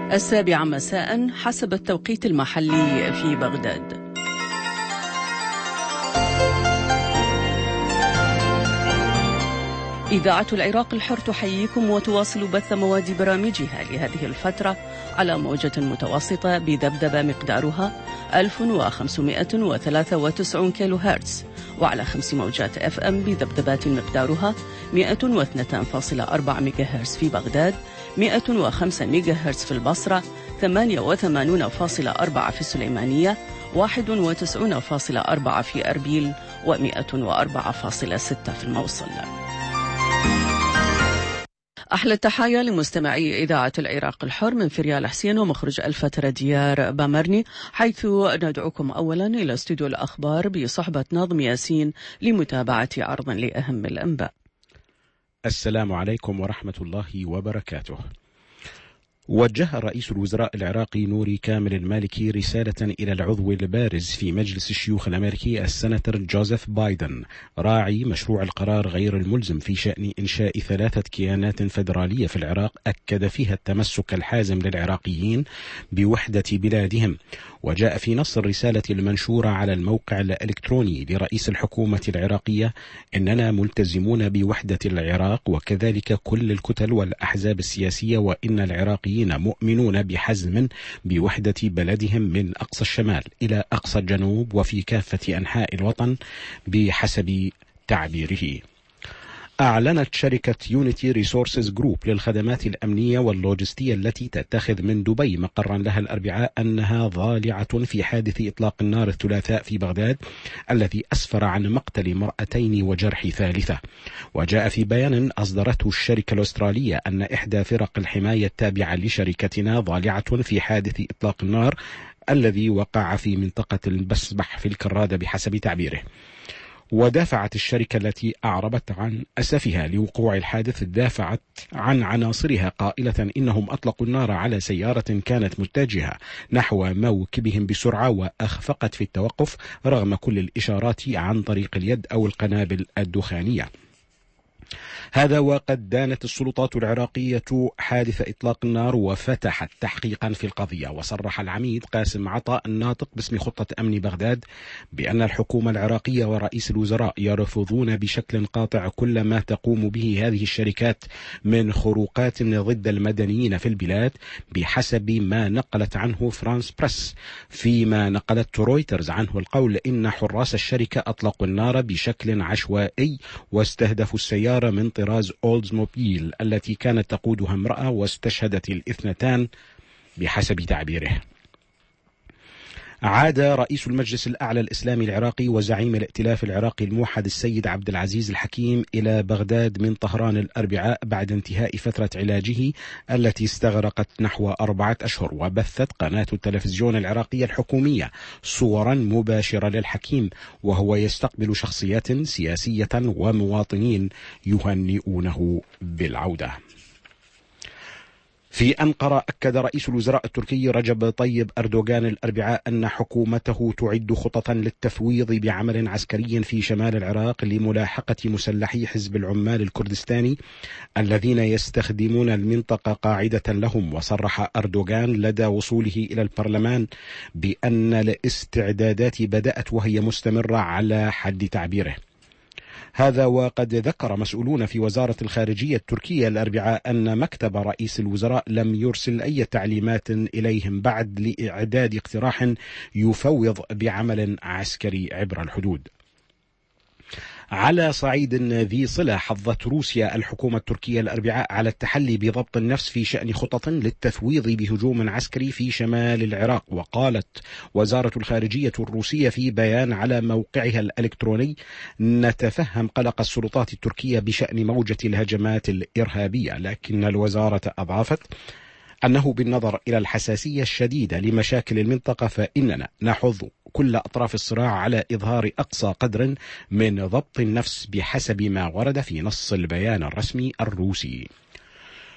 7 مساء حسب التوقيت المحلي في بغداد. إذاعة العراق الحر تحييكم وتواصل بث مواد برامجها لهذه الفترة على موجة متوسطة بذبذبة مقدارها 1593 كيلو هرتز، وعلى 5 موجات FM بذبذبات مقدارها 102.4 ميجا هرتز في بغداد، 105 ميجا هرتز في البصرة، 88.4 في السليمانية، 91.4 في أربيل، و104.6 في الموصل. أحلى التحايا لمستمعي إذاعة العراق الحر من فريال حسين ومخرج الفترة ديار بامرني، حيث ندعوكم أولا إلى استوديو الأخبار بصحبة ناظم ياسين لمتابعة عرض لأهم الأنباء. السلام عليكم ورحمة الله وبركاته. وجه رئيس الوزراء العراقي نوري كامل المالكي رسالة إلى العضو البارز في مجلس الشيوخ الأمريكي السناتور جوزيف بايدن راعي مشروع القرار غير الملزم في شأن إنشاء 3 كيانات فيدرالية في العراق، أكد فيها التمسك الحازم للعراقيين بوحدة بلادهم. وجاء في نص الرسالة المنشورة على الموقع الإلكتروني لرئيس الحكومة العراقية: إننا ملتزمون بوحدة العراق وكذلك كل الكتل والأحزاب السياسية، وإن العراقيين مؤمنون بحزم بوحدة بلدهم من أقصى الشمال إلى أقصى الجنوب وفي كافة أنحاء الوطن بحسب تعبيره. أعلنت شركة يونيتي ريسورسز جروب للخدمات الأمنية واللوجستية التي تتخذ من دبي مقرا لها الأربعاء أنها ضالعة في حادث إطلاق النار الثلاثاء في بغداد الذي أسفر عن مقتل امرأتين وجرح ثالثة. وجاء في بيان أصدرته الشركة الأسترالية أن إحدى فرق الحماية التابعة لشركتنا ضالعة في حادث إطلاق النار الذي وقع في منطقة المسبح في الكرادة بحسب تعبيره. ودافعت الشركة التي أعربت عن أسفها لوقوع الحادث دافعت عن عناصرها قائلة إنهم أطلقوا النار على سيارة كانت متجهة نحو موكبهم بسرعة وأخفقت في التوقف رغم كل الإشارات عن طريق اليد أو القنابل الدخانية. هذا وقد دانت السلطات العراقية حادث إطلاق النار وفتحت تحقيقا في القضية. وصرح العميد قاسم عطاء الناطق باسم خطة أمن بغداد بأن الحكومة العراقية ورئيس الوزراء يرفضون بشكل قاطع كل ما تقوم به هذه الشركات من خروقات ضد المدنيين في البلاد بحسب ما نقلت عنه فرانس بريس، فيما نقلت رويترز عنه القول إن حراس الشركة أطلقوا النار بشكل عشوائي واستهدفوا السيارة من طراز أولدزموبيل التي كانت تقودها امرأة واستشهدت الاثنتان بحسب تعبيره. عاد رئيس المجلس الأعلى الإسلامي العراقي وزعيم الائتلاف العراقي الموحد السيد عبد العزيز الحكيم إلى بغداد من طهران الأربعاء بعد انتهاء فترة علاجه التي استغرقت نحو 4 أشهر. وبثت قناة التلفزيون العراقية الحكومية صورا مباشرة للحكيم وهو يستقبل شخصيات سياسية ومواطنين يهنئونه بالعودة. في أنقرة أكد رئيس الوزراء التركي رجب طيب أردوغان الأربعاء أن حكومته تعد خططا للتفويض بعمل عسكري في شمال العراق لملاحقة مسلحي حزب العمال الكردستاني الذين يستخدمون المنطقة قاعدة لهم. وصرح أردوغان لدى وصوله إلى البرلمان بأن الاستعدادات بدأت وهي مستمرة على حد تعبيره. هذا وقد ذكر مسؤولون في وزارة الخارجية التركية الأربعاء أن مكتب رئيس الوزراء لم يرسل أي تعليمات إليهم بعد لإعداد اقتراح يفوض بعمل عسكري عبر الحدود. على صعيد ذي صلة حظت روسيا الحكومة التركية الأربعاء على التحلي بضبط النفس في شأن خطط للتفويض بهجوم عسكري في شمال العراق. وقالت وزارة الخارجية الروسية في بيان على موقعها الإلكتروني: نتفهم قلق السلطات التركية بشأن موجة الهجمات الإرهابية، لكن الوزارة أضافت أنه بالنظر إلى الحساسية الشديدة لمشاكل المنطقة فإننا نحض كل أطراف الصراع على إظهار أقصى قدر من ضبط النفس بحسب ما ورد في نص البيان الرسمي الروسي.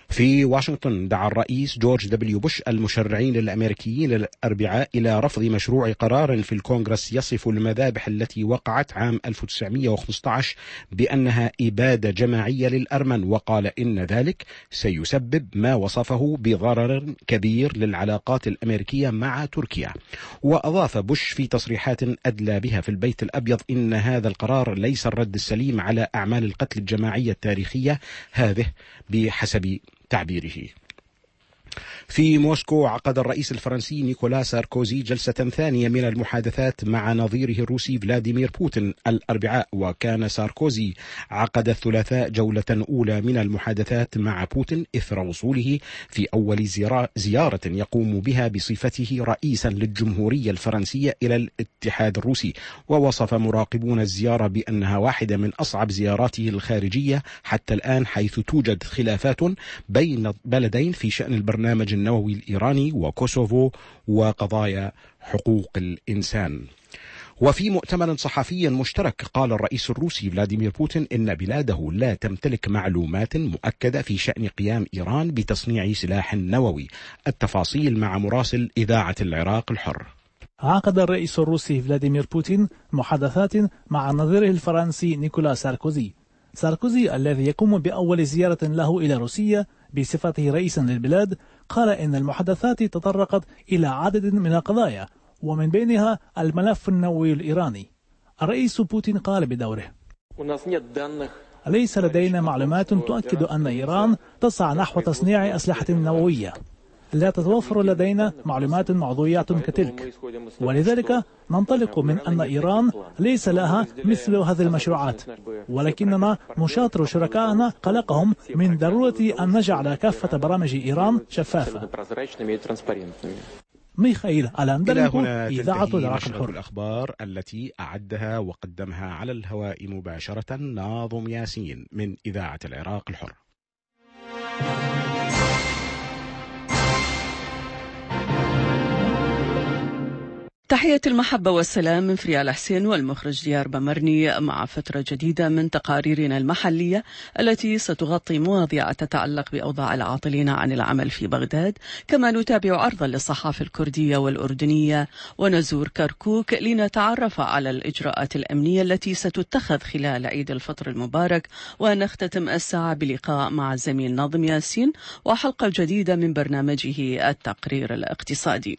في واشنطن دعا الرئيس جورج دبليو بوش المشرعين الأمريكيين الأربعاء إلى رفض مشروع قرار في الكونغرس يصف المذابح التي وقعت عام 1915 بأنها إبادة جماعية للأرمن، وقال إن ذلك سيسبب ما وصفه بضرر كبير للعلاقات الأمريكية مع تركيا. وأضاف بوش في تصريحات أدلى بها في البيت الأبيض إن هذا القرار ليس الرد السليم على أعمال القتل الجماعية التاريخية هذه بحسب تعبيره. في موسكو عقد الرئيس الفرنسي نيكولا ساركوزي جلسة ثانية من المحادثات مع نظيره الروسي فلاديمير بوتين الأربعاء، وكان ساركوزي عقد الثلاثاء جولة أولى من المحادثات مع بوتين إثر وصوله في أول زيارة يقوم بها بصفته رئيسا للجمهورية الفرنسية إلى الاتحاد الروسي. ووصف مراقبون الزيارة بأنها واحدة من أصعب زياراته الخارجية حتى الآن، حيث توجد خلافات بين البلدين في شأن البرنامج النووي الإيراني وكوسوفو وقضايا حقوق الإنسان. وفي مؤتمر صحفي مشترك قال الرئيس الروسي فلاديمير بوتين إن بلاده لا تمتلك معلومات مؤكدة في شأن قيام إيران بتصنيع سلاح نووي. التفاصيل مع مراسل إذاعة العراق الحر. عقد الرئيس الروسي فلاديمير بوتين محادثات مع نظيره الفرنسي نيكولا ساركوزي. ساركوزي الذي يقوم بأول زيارة له إلى روسيا بصفته رئيسا للبلاد قال إن المحادثات تطرقت إلى عدد من القضايا، ومن بينها الملف النووي الإيراني. الرئيس بوتين قال بدوره: ليس لدينا معلومات تؤكد أن إيران تسعى نحو تصنيع أسلحة نووية. لا تتوفر لدينا معلومات موضوعية كتلك، ولذلك ننطلق من أن إيران ليس لها مثل هذه المشروعات، ولكننا نشاطر شركائنا قلقهم من ضرورة أن نجعل كافة برامج إيران شفافة. ميخائيل ألاندرنكو، إذاعة العراق الحر. الأخبار التي أعدها وقدمها على الهواء مباشرة ناظم ياسين من إذاعة العراق الحر. تحية المحبة والسلام من فريال حسين والمخرج ديار بمرني، مع فترة جديدة من تقاريرنا المحلية التي ستغطي مواضيع تتعلق بأوضاع العاطلين عن العمل في بغداد، كما نتابع عرضا للصحافة الكردية والأردنية، ونزور كركوك لنتعرف على الإجراءات الأمنية التي ستتخذ خلال عيد الفطر المبارك، ونختتم الساعة بلقاء مع الزميل ناظم ياسين وحلقة جديدة من برنامجه التقرير الاقتصادي.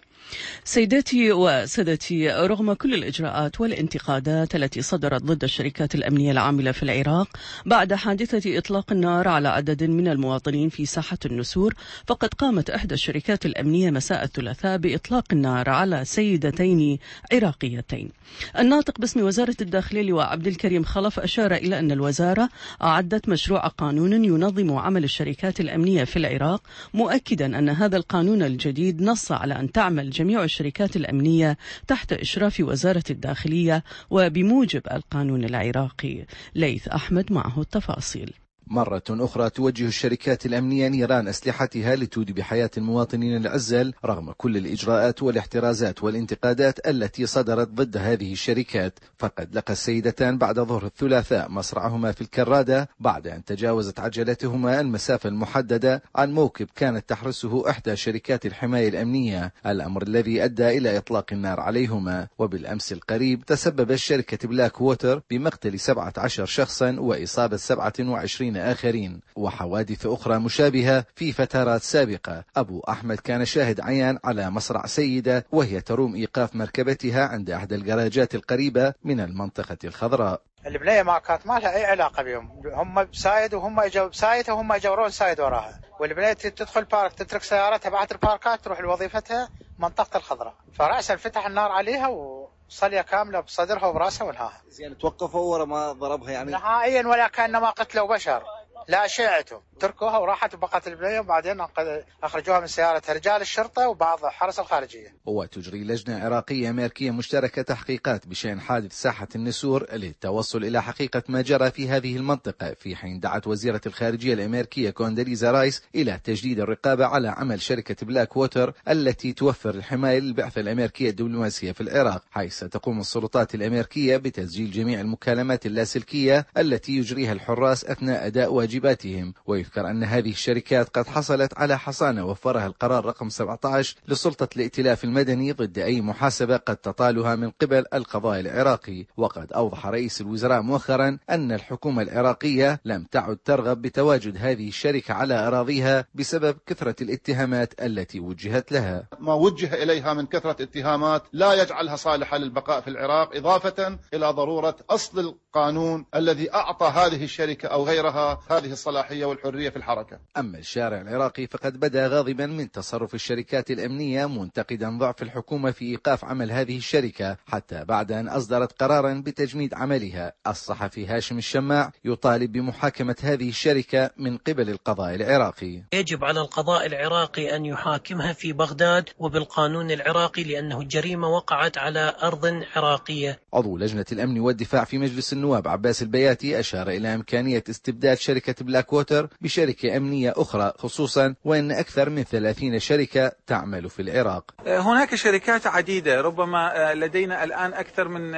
سيداتي وسادتي، رغم كل الإجراءات والانتقادات التي صدرت ضد الشركات الأمنية العاملة في العراق بعد حادثة إطلاق النار على عدد من المواطنين في ساحة النسور، فقد قامت إحدى الشركات الأمنية مساء الثلاثاء بإطلاق النار على سيدتين عراقيتين. الناطق باسم وزارة الداخلية لواء عبد الكريم خلف أشار إلى أن الوزارة أعدت مشروع قانون ينظم عمل الشركات الأمنية في العراق، مؤكدا أن هذا القانون الجديد نص على أن تعمل جميع الشركات الأمنية تحت إشراف وزارة الداخلية وبموجب القانون العراقي. ليث أحمد معه التفاصيل. مرة أخرى توجه الشركات الأمنية نيران أسلحتها لتودي بحياة المواطنين العزل رغم كل الإجراءات والاحترازات والانتقادات التي صدرت ضد هذه الشركات. فقد لقى السيدتان بعد ظهر الثلاثاء مصرعهما في الكرادة بعد أن تجاوزت عجلتهما المسافة المحددة عن موكب كانت تحرسه إحدى شركات الحماية الأمنية، الأمر الذي أدى إلى إطلاق النار عليهما. وبالأمس القريب تسبب شركة بلاك ووتر بمقتل 17 شخصا وإصابة 27 آخرين، وحوادث أخرى مشابهة في فترات سابقة. أبو أحمد كان شاهد عيان على مصرع سيدة وهي تروم إيقاف مركبتها عند أحد الجراجات القريبة من المنطقة الخضراء. البنية ما كانت ما لها أي علاقة بهم، هم بسايد وهم إجوا بسايد وهم إجوا سايد وراها، والبنية تدخل بارك تترك سيارتها بعد الباركات تروح لوظيفتها منطقة الخضراء، فرأسا فتح النار عليها وصلية كاملة بصدرها وبراسها ونهاها. يعني توقفوا ورا ما ضربها يعني نهائيا، ولا كأنما قتلوا بشر، لا أشعته، تركوها وراحت وبقت البنية، وبعدين أخرجوها من سيارتها رجال الشرطة وبعض حرس الخارجية. وتجري لجنة عراقية أمريكية مشتركة تحقيقات بشأن حادث ساحة النسور للتوصل إلى حقيقة ما جرى في هذه المنطقة، في حين دعت وزيرة الخارجية الأمريكية كونداليزا رايس إلى تجديد الرقابة على عمل شركة بلاك ووتر التي توفر الحماية للبعثة الأمريكية الدبلوماسية في العراق، حيث تقوم السلطات الأمريكية بتسجيل جميع المكالمات اللاسلكية التي يجريها الحراس أثناء أداء واجبهم واجباتهم. ويذكر أن هذه الشركات قد حصلت على حصانة وفرها القرار رقم 17 لسلطة الائتلاف المدني ضد أي محاسبة قد تطالها من قبل القضاء العراقي. وقد أوضح رئيس الوزراء مؤخرا أن الحكومة العراقية لم تعد ترغب بتواجد هذه الشركة على أراضيها بسبب كثرة الاتهامات التي وجهت لها. ما وجه إليها من كثرة اتهامات لا يجعلها صالحة للبقاء في العراق، إضافة إلى ضرورة أصل القانون الذي أعطى هذه الشركة أو غيرها هذه الصلاحية والحرية في الحركة. أما الشارع العراقي فقد بدأ غاضبا من تصرف الشركات الأمنية، منتقدا ضعف الحكومة في إيقاف عمل هذه الشركة حتى بعد أن أصدرت قرارا بتجميد عملها. الصحفي هاشم الشماع يطالب بمحاكمة هذه الشركة من قبل القضاء العراقي. يجب على القضاء العراقي أن يحاكمها في بغداد وبالقانون العراقي، لأنه الجريمة وقعت على أرض عراقية. عضو لجنة الأمن والدفاع في مجلس النواب عباس البياتي أشار إلى إمكانية استبدال شركة بلاك ووتر بشركة أمنية أخرى، خصوصا وأن أكثر من 30 شركة تعمل في العراق. هناك شركات عديدة، ربما لدينا الآن أكثر من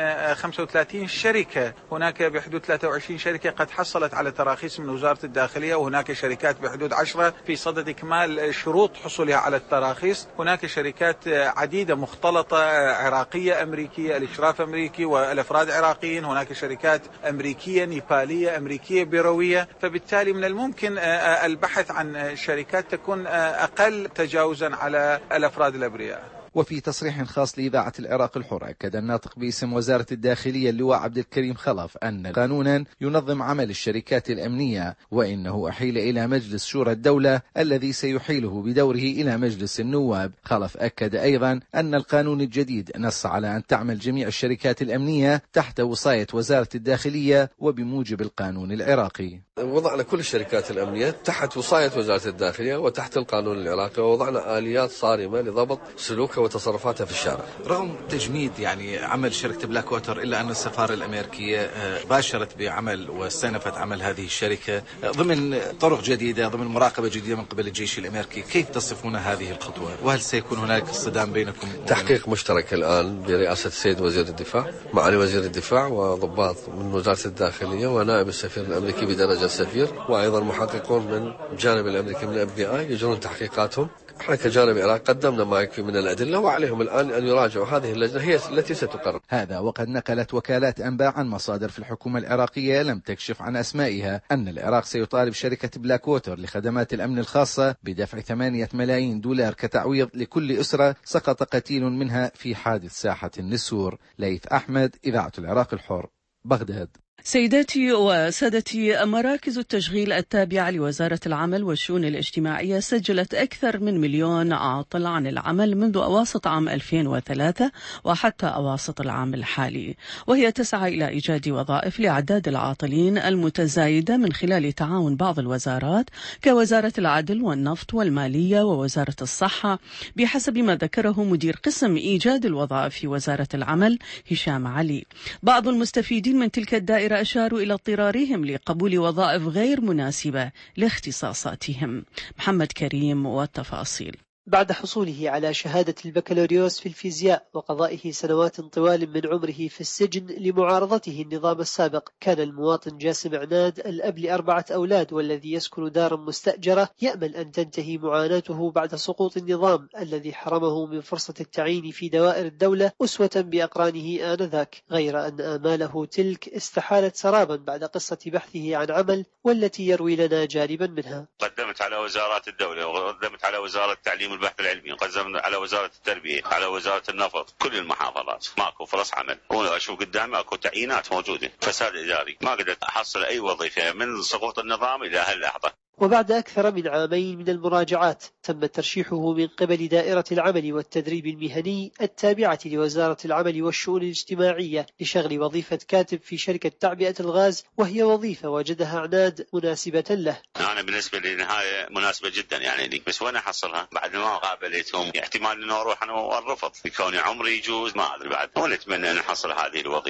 35 شركة. هناك بحدود 23 شركة قد حصلت على تراخيص من وزارة الداخلية، وهناك شركات بحدود 10 في صدد إكمال شروط حصولها على التراخيص. هناك شركات عديدة مختلطة، عراقية أمريكية، الإشراف أمريكي والأفراد عراقيين. هناك شركات أمريكية نيبالية أمريكية بيروية. فبالتالي من الممكن البحث عن شركات تكون أقل تجاوزا على الأفراد الأبرياء. وفي تصريح خاص لإذاعة العراق الحر أكد الناطق باسم وزارة الداخلية اللواء عبد الكريم خلف أن قانونا ينظم عمل الشركات الأمنية، وإنه أحيل إلى مجلس شورى الدولة الذي سيحيله بدوره إلى مجلس النواب. خلف أكد أيضا أن القانون الجديد نص على أن تعمل جميع الشركات الأمنية تحت وصاية وزارة الداخلية وبموجب القانون العراقي. وضعنا كل الشركات الأمنية تحت وصاية وزارة الداخلية وتحت القانون العراقي، ووضعنا آليات صارمة لضبط سلوكها وتصرفاتها في الشارع. رغم تجميد عمل شركة بلاك ووتر، إلا أن السفارة الأمريكية باشرت بعمل واستأنفت عمل هذه الشركة ضمن طرق جديدة، ضمن مراقبة جديدة من قبل الجيش الأمريكي. كيف تصفون هذه الخطوة؟ وهل سيكون هناك اصطدام بينكم؟ تحقيق مشترك الآن برئاسة السيد وزير الدفاع، معالي وزير الدفاع وضباط من وزارة الداخلية ونائب السفير الأمريكي بدرجة السفير، وأيضا محققون من الجانب الأمريكي من FBI يجرون تحقيقاتهم. احنا كجانب العراق قدمنا ما يكفي من الأدلة، وعليهم الآن أن يراجعوا. هذه اللجنة هي التي ستقرر. هذا وقد نقلت وكالات أنباء عن مصادر في الحكومة العراقية لم تكشف عن أسمائها أن العراق سيطالب شركة بلاك ووتر لخدمات الأمن الخاصة بدفع 8 ملايين دولار كتعويض لكل أسرة سقط قتيل منها في حادث ساحة النسور. ليث أحمد، إذاعة العراق الحر، بغداد. سيداتي وسادتي، مراكز التشغيل التابعة لوزارة العمل والشؤون الاجتماعية سجلت أكثر من 1,000,000 عاطل عن العمل منذ أواسط عام 2003 وحتى أواسط العام الحالي، وهي تسعى إلى إيجاد وظائف لأعداد العاطلين المتزايدة من خلال تعاون بعض الوزارات كوزارة العدل والنفط والمالية ووزارة الصحة، بحسب ما ذكره مدير قسم إيجاد الوظائف في وزارة العمل هشام علي. بعض المستفيدين من تلك الدائرة أشاروا إلى اضطرارهم لقبول وظائف غير مناسبة لاختصاصاتهم. محمد كريم والتفاصيل. بعد حصوله على شهادة البكالوريوس في الفيزياء وقضائه سنوات طوال من عمره في السجن لمعارضته النظام السابق، كان المواطن جاسم عناد الأب ل4 أولاد والذي يسكن دارا مستأجرة يأمل أن تنتهي معاناته بعد سقوط النظام الذي حرمه من فرصة التعيين في دوائر الدولة أسوة بأقرانه آنذاك، غير أن آماله تلك استحالت سرابا بعد قصة بحثه عن عمل والتي يروي لنا جانبا منها. قدمت على وزارات الدولة وقدمت على وزارة التعليم البحث العلمي، قدمنا على وزارة التربية، على وزارة النفط، كل المحافظات ماكو فرص عمل. وانا اشوف قدامي اكو تعيينات موجودة، فساد اداري، ما قدرت احصل اي وظيفة من سقوط النظام الى هاللحظة. وبعد أكثر من عامين من المراجعات تم ترشيحه من قبل دائرة العمل والتدريب المهني التابعة لوزارة العمل والشؤون الاجتماعية لشغل وظيفة كاتب في شركة تعبئة الغاز، وهي وظيفة وجدها عناد مناسبة له. أنا بالنسبة لي نهاية مناسبة جدا لي، بس وين أحصلها بعد ما قابلتهم؟ احتمال أنه أروح أنا والرفض، بكوني عمري يجوز ما أدري بعد، ونتمنى أن أحصل هذه الوظيفة.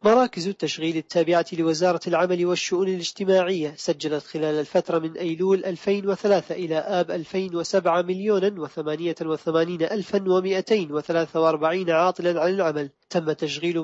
مراكز التشغيل التابعة لوزارة العمل والشؤون الاجتماعية سجلت خلال الفترة من أيلول 2003 إلى آب 2007 1,088,243 عاطلا عن العمل. تم تشغيل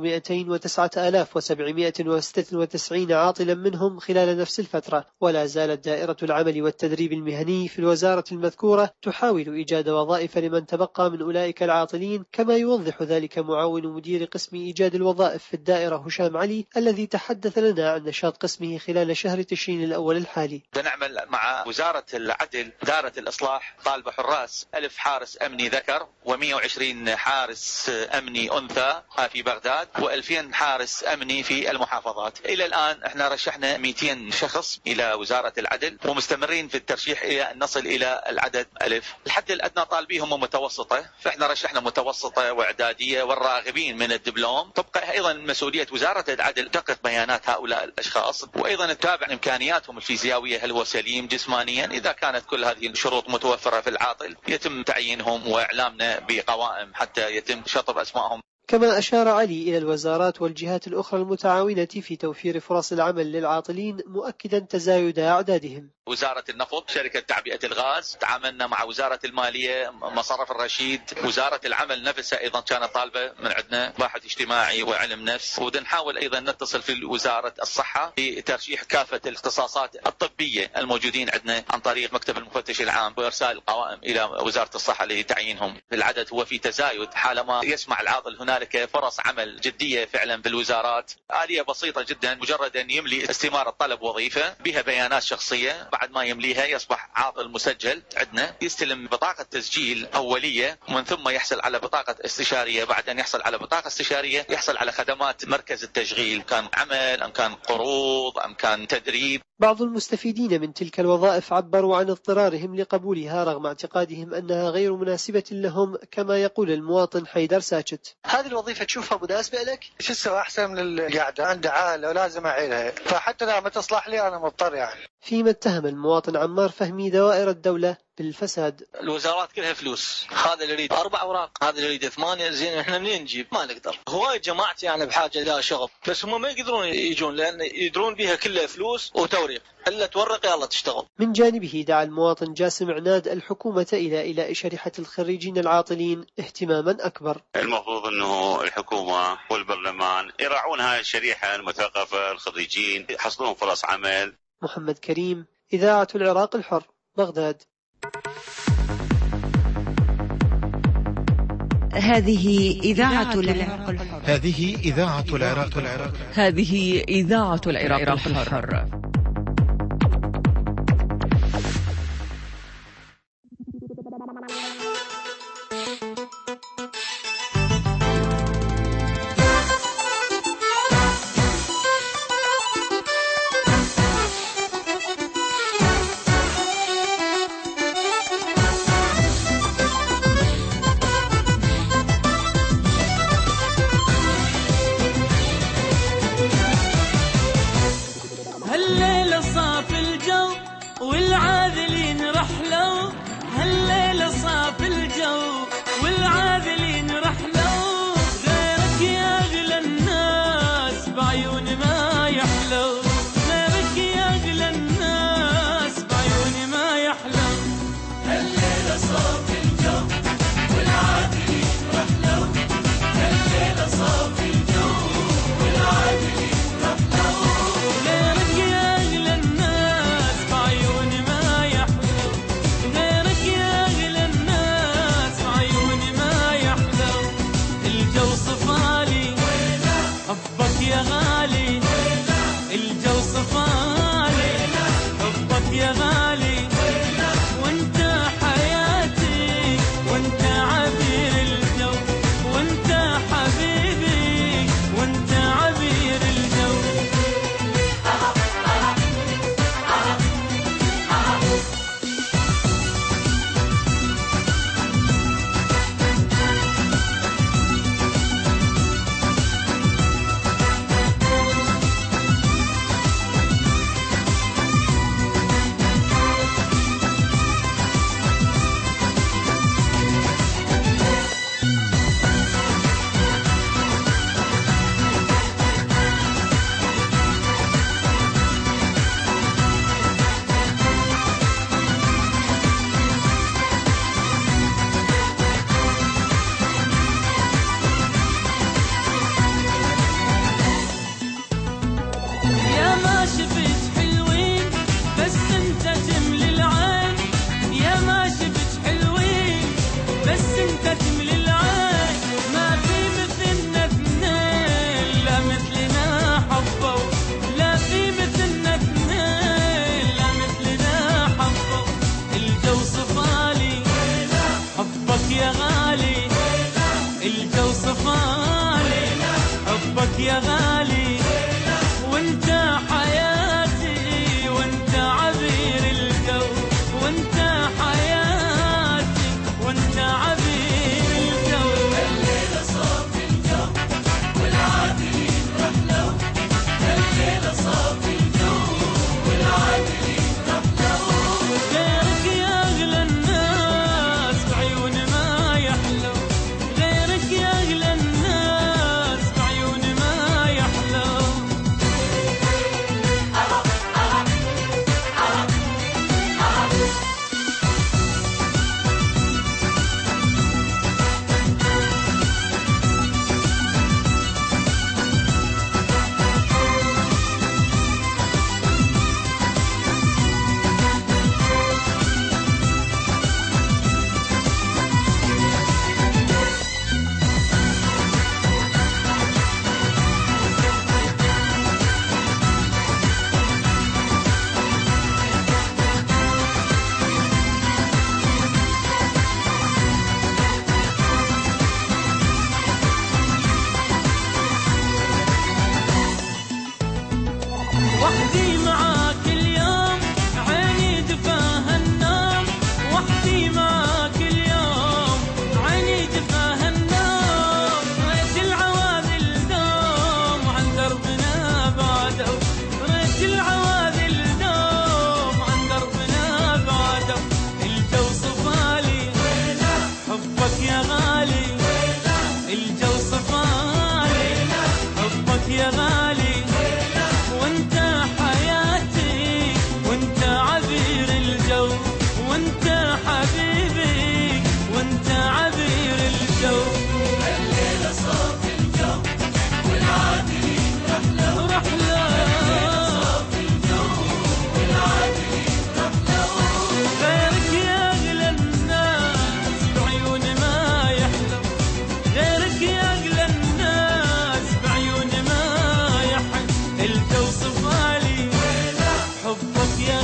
209,796 عاطلا منهم خلال نفس الفترة. ولا زالت دائرة العمل والتدريب المهني في الوزارة المذكورة تحاول إيجاد وظائف لمن تبقى من أولئك العاطلين، كما يوضح ذلك معاون مدير قسم إيجاد الوظائف في الدائرة هشام علي الذي تحدث لنا عن نشاط قسمه خلال شهر تشرين الأول الحالي. بنعمل مع وزارة العدل دائرة الإصلاح طالبة حراس 1000 حارس أمني ذكر و120 حارس أمني أنثى في بغداد و2000 حارس أمني في المحافظات. إلى الآن احنا رشحنا 200 شخص إلى وزارة العدل ومستمرين في الترشيح إلى أن نصل إلى العدد 1000. الحد الأدنى طالبيهم متوسطة، فاحنا رشحنا متوسطة وإعدادية والراغبين من الدبلوم. تبقى أيضا مسؤولية وزارة العدل دقق بيانات هؤلاء الأشخاص وأيضا تتابع إمكانياتهم الفيزيائية هل هو سليم جسمانيا. إذا كانت كل هذه الشروط متوفرة في العاطل يتم تعيينهم وإعلامنا بقوائم حتى يتم شطب أسمائهم. كما أشار علي إلى الوزارات والجهات الأخرى المتعاونة في توفير فرص العمل للعاطلين، مؤكدا تزايد أعدادهم. وزارة النفط، شركة تعبئة الغاز، تعاملنا مع وزارة المالية، مصرف الرشيد، وزارة العمل نفسها أيضا كانت طالبة من عندنا باحث اجتماعي وعلم نفس. ونحاول أيضا نتصل في وزارة الصحة لترشيح كافة الاختصاصات الطبية الموجودين عندنا عن طريق مكتب المفتش العام وإرسال القوائم إلى وزارة الصحة لتعيينهم. العدد هو في تزايد حالما يسمع العاطل هنالك فرص عمل جدية فعلا في الوزارات. آلية بسيطة جدا، مجرد أن يملي استمارة طلب وظيفة بها بيانات شخصية، بعد ما يمليها يصبح عاطل مسجل عندنا، يستلم بطاقة تسجيل أولية ومن ثم يحصل على بطاقة استشارية. بعد أن يحصل على بطاقة استشارية يحصل على خدمات مركز التشغيل، كان عمل أم كان قروض أم كان تدريب. بعض المستفيدين من تلك الوظائف عبروا عن اضطرارهم لقبولها رغم اعتقادهم أنها غير مناسبة لهم، كما يقول المواطن حيدر ساكت. هذه الوظيفة تشوفها مناسبة لك؟ شو اسوي أحسن من القعدة؟ عندي عائلة ولازم أعيلها، فحتى لا ما تصلح لي أنا مضطر يعني. فيما اتهم المواطن عمار فهمي دوائر الدولة بالفساد. الوزارات كلها فلوس، هذا اللي يريد 4 أوراق، هذا اللي يريد 8. زين احنا منين نجيب؟ ما نقدر. هواي جماعتي يعني بحاجة لها شغل، بس هم ما يقدرون يجون لأن يدرون بها كلها فلوس وتوريق، إلا تورق يلا تشتغل. من جانبه دعا المواطن جاسم عناد الحكومة إلى شريحة الخريجين العاطلين اهتماما أكبر. المفروض أنه الحكومة والبرلمان يراعون هاي الشريحة المثقفة، الخريجين يحصلون فرص عمل. محمد كريم، إذاعة العراق الحر، بغداد. هذه إذاعة العراق الحر. هذه إذاعة العراق الحر. هذه إذاعة العراق الحر. هل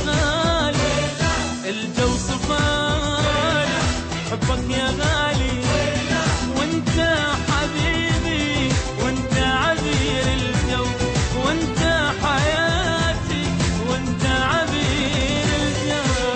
غالي الجو صفالي حبك يا غالي وانت حبيبي وانت عبير الجو وانت حياتي وانت عبير الجو.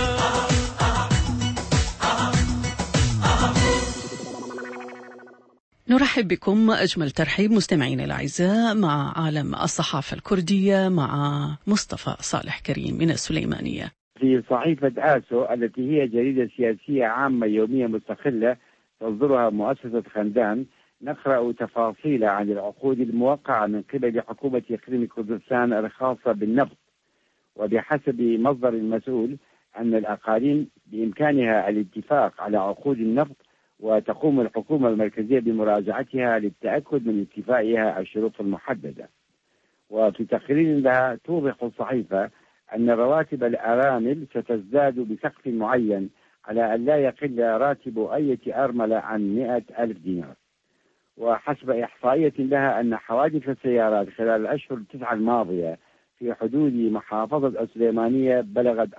نرحب بكم أجمل ترحيب مستمعين الأعزاء مع عالم الصحافة الكردية مع مصطفى صالح كريم من السليمانية. في صحيفة آسو التي هي جريدة سياسية عامة يومية مستقلة تصدرها مؤسسة خندان، نقرأ تفاصيل عن العقود الموقعة من قبل حكومة إقليم كردستان الخاصة بالنفط. وبحسب مصدر المسؤول أن الأقاليم بإمكانها الاتفاق على عقود النفط، وتقوم الحكومة المركزية بمراجعتها للتأكد من اتفاقها الشروط المحددة. وفي تقرير لها توضح الصحيفة أن رواتب الأرامل ستزداد بسقف معين على أن لا يقل راتب أي أرملة عن 100,000 دينار. وحسب إحصائية لها أن حوادث السيارات خلال الأشهر التسعة الماضية في حدود محافظة السليمانية بلغت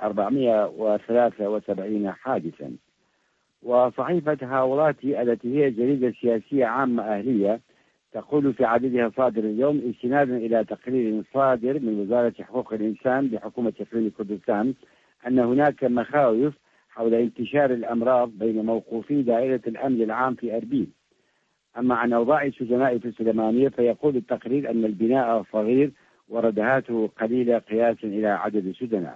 473 حادثا. وصحيفة هاولاتي التي هي جريدة سياسية عامة أهلية تقول في عددها صادر اليوم استنادا إلى تقرير صادر من وزارة حقوق الإنسان بحكومة إقليم كردستان أن هناك مخاوف حول انتشار الأمراض بين موقوفي دائرة الأمن العام في أربيل. أما عن أوضاع السجناء في السليمانية فيقول التقرير أن البناء صغير وردهاته قليلة قياسا إلى عدد السجناء.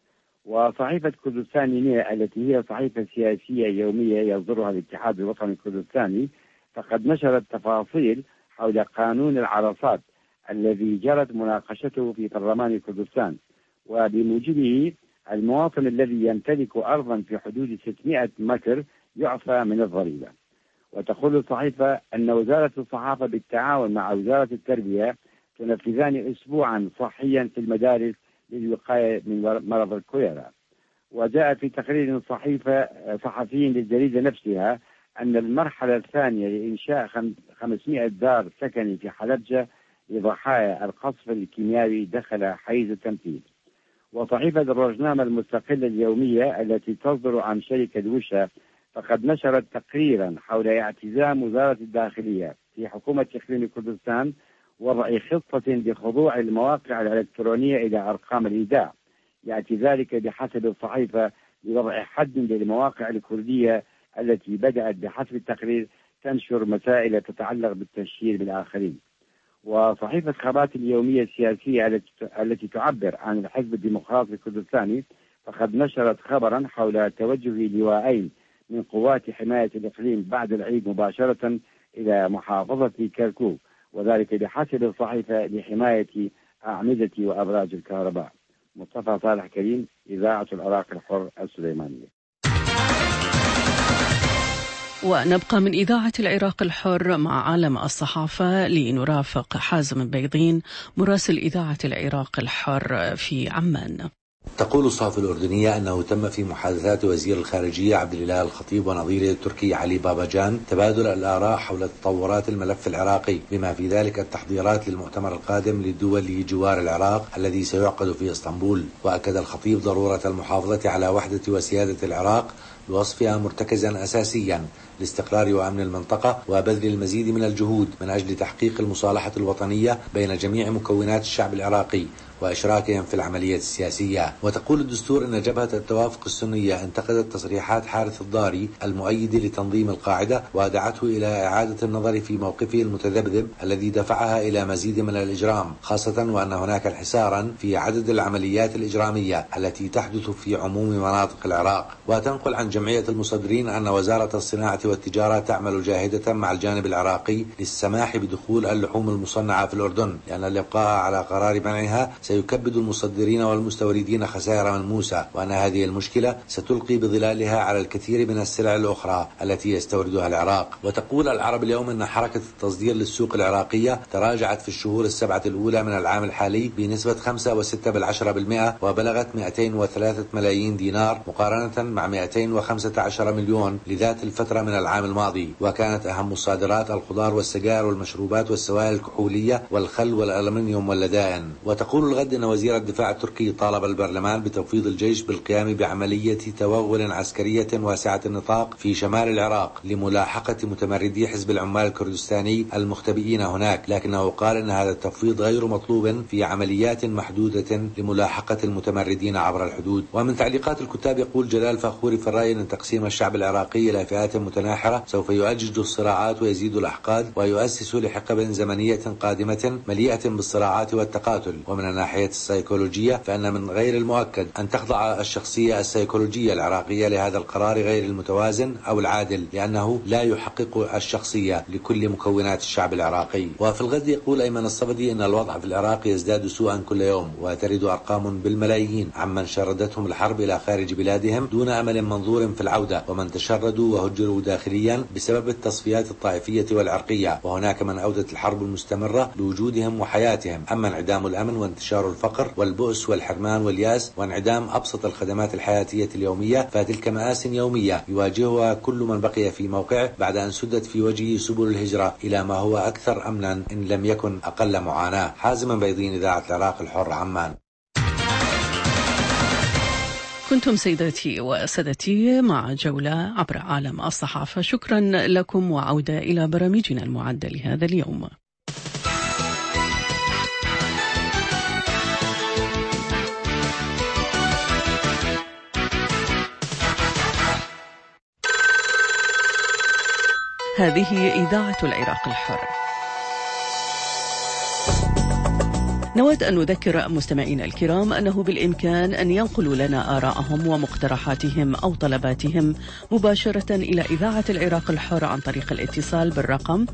وصحيفة كردستانية التي هي صحيفة سياسية يومية يصدرها الاتحاد الوطني الكردستاني فقد نشرت تفاصيل حول قانون العرصات الذي جرت مناقشته في برلمان كردستان، وبموجبه المواطن الذي يمتلك أرضا في حدود 600 متر يعفى من الضريبة. وتقول الصحيفة أن وزارة الصحافة بالتعاون مع وزارة التربية تنفذان أسبوعا صحيا في المدارس للوقاية من مرض الكوليرا. وجاء في تقرير صحفي للجريدة نفسها أن المرحلة الثانية لإنشاء 500 دار سكني في حلبجة لضحايا القصف الكيميائي دخل حيز التنفيذ. وصحيفة الروزنامة المستقلة اليومية التي تصدر عن شركة وشا فقد نشرت تقريرا حول اعتزام وزارة الداخلية في حكومة إقليم كردستان وضع خطة بخضوع المواقع الإلكترونية إلى أرقام الإيداع، يأتي ذلك بحسب الصحيفة لوضع حد للمواقع الكردية التي بدأت بحسب التقرير تنشر مسائل تتعلق بالتشهير بالآخرين. وصحيفة خبات اليومية السياسية التي تعبر عن الحزب الديمقراطي الكردستاني فقد نشرت خبرا حول توجه لواءين من قوات حماية الإقليم بعد العيد مباشرة إلى محافظة كركوك، وذلك بحسب الصحيفة لحماية أعمدة وأبراج الكهرباء. مصطفى صالح كريم، إذاعة العراق الحر السليمانية. ونبقى من إذاعة العراق الحر مع عالم الصحافة لنرافق حازم بيضين مراسل إذاعة العراق الحر في عمان. تقول الصحف الأردنية أنه تم في محادثات وزير الخارجية عبد الإله الخطيب ونظيره التركي علي باباجان تبادل الآراء حول تطورات الملف العراقي، بما في ذلك التحضيرات للمؤتمر القادم لدول جوار العراق الذي سيعقد في اسطنبول. وأكد الخطيب ضرورة المحافظة على وحدة وسيادة العراق بوصفها مرتكزا أساسيا لاستقرار وأمن المنطقة، وبذل المزيد من الجهود من أجل تحقيق المصالحة الوطنية بين جميع مكونات الشعب العراقي وإشراكهم في العملية السياسية. وتقول الدستور أن جبهة التوافق السنية انتقدت تصريحات حارث الضاري المؤيد لتنظيم القاعدة ودعته إلى إعادة النظر في موقفه المتذبذب الذي دفعها إلى مزيد من الإجرام، خاصة وأن هناك انحسارا في عدد العمليات الإجرامية التي تحدث في عموم مناطق العراق. وتنقل عن جمعية المصدرين أن وزارة الصناعة والتجارة تعمل جاهدة مع الجانب العراقي للسماح بدخول اللحوم المصنعة في الأردن، لأن الإبقاء على قرار منعها سيكبد المصدرين والمستوردين خسائر ملموسة، وأن هذه المشكلة ستلقي بظلالها على الكثير من السلع الأخرى التي يستوردها العراق. وتقول العرب اليوم أن حركة التصدير للسوق العراقية تراجعت في الشهور السبعة الأولى من العام الحالي بنسبة 5.6%، وبلغت 203 ملايين دينار مقارنة مع 205 15 مليون لذات الفترة من العام الماضي. وكانت أهم الصادرات الخضار والسجائر والمشروبات والسوائل الكحولية والخل والألمنيوم واللدائن. وتقول الغد أن وزير الدفاع التركي طالب البرلمان بتفويض الجيش بالقيام بعملية توغل عسكرية واسعة النطاق في شمال العراق لملاحقة متمردي حزب العمال الكردستاني المختبئين هناك، لكنه قال أن هذا التفويض غير مطلوب في عمليات محدودة لملاحقة المتمردين عبر الحدود. ومن تعليقات الكتاب يقول جلال فخوري في الرأي أن تقسيم الشعب العراقي إلى فئات متناحرة سوف يؤجج الصراعات ويزيد الأحقاد ويؤسس لحقبة زمنية قادمة مليئة بالصراعات والتقاتل. ومن الناحية السيكولوجية فإن من غير المؤكد أن تخضع الشخصية السيكولوجية العراقية لهذا القرار غير المتوازن أو العادل، لأنه لا يحقق الشخصية لكل مكونات الشعب العراقي. وفي الغد يقول أيمن الصفدي أن الوضع في العراق يزداد سوءا كل يوم، وترد أرقام بالملايين عمن شردتهم الحرب إلى خارج بلادهم دون أمل منظور في العودة، ومن تشردوا وهجروا داخليا بسبب التصفيات الطائفية والعرقية، وهناك من أودت الحرب المستمرة لوجودهم وحياتهم. أما انعدام الأمن وانتشار الفقر والبؤس والحرمان والياس وانعدام أبسط الخدمات الحياتية اليومية، فتلك مآس يومية يواجهها كل من بقي في موقعه بعد أن سدت في وجهه سبل الهجرة إلى ما هو أكثر أمنا إن لم يكن أقل معاناة. حازم بيضين، إذاعة العراق الحر، عمان. كنتم سيداتي وسادتي مع جولة عبر عالم الصحافة. شكرا لكم، وعودة إلى برامجنا المعدة لهذا اليوم. هذه إذاعة العراق الحر. نود أن نذكر مستمعينا الكرام أنه بالإمكان أن ينقلوا لنا آراءهم ومقترحاتهم أو طلباتهم مباشرة إلى إذاعة العراق الحر عن طريق الاتصال بالرقم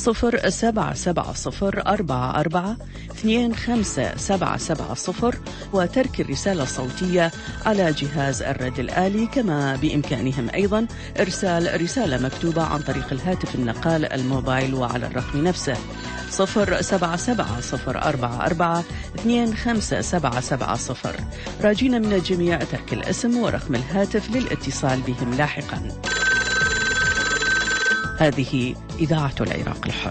0770442570 وترك الرسالة الصوتية على جهاز الرد الآلي، كما بإمكانهم أيضا إرسال رسالة مكتوبة عن طريق الهاتف النقال الموبايل وعلى الرقم نفسه 0770442570. راجين من الجميع ترك الاسم ورقم الهاتف للاتصال بهم لاحقا. هذه إذاعة العراق الحر.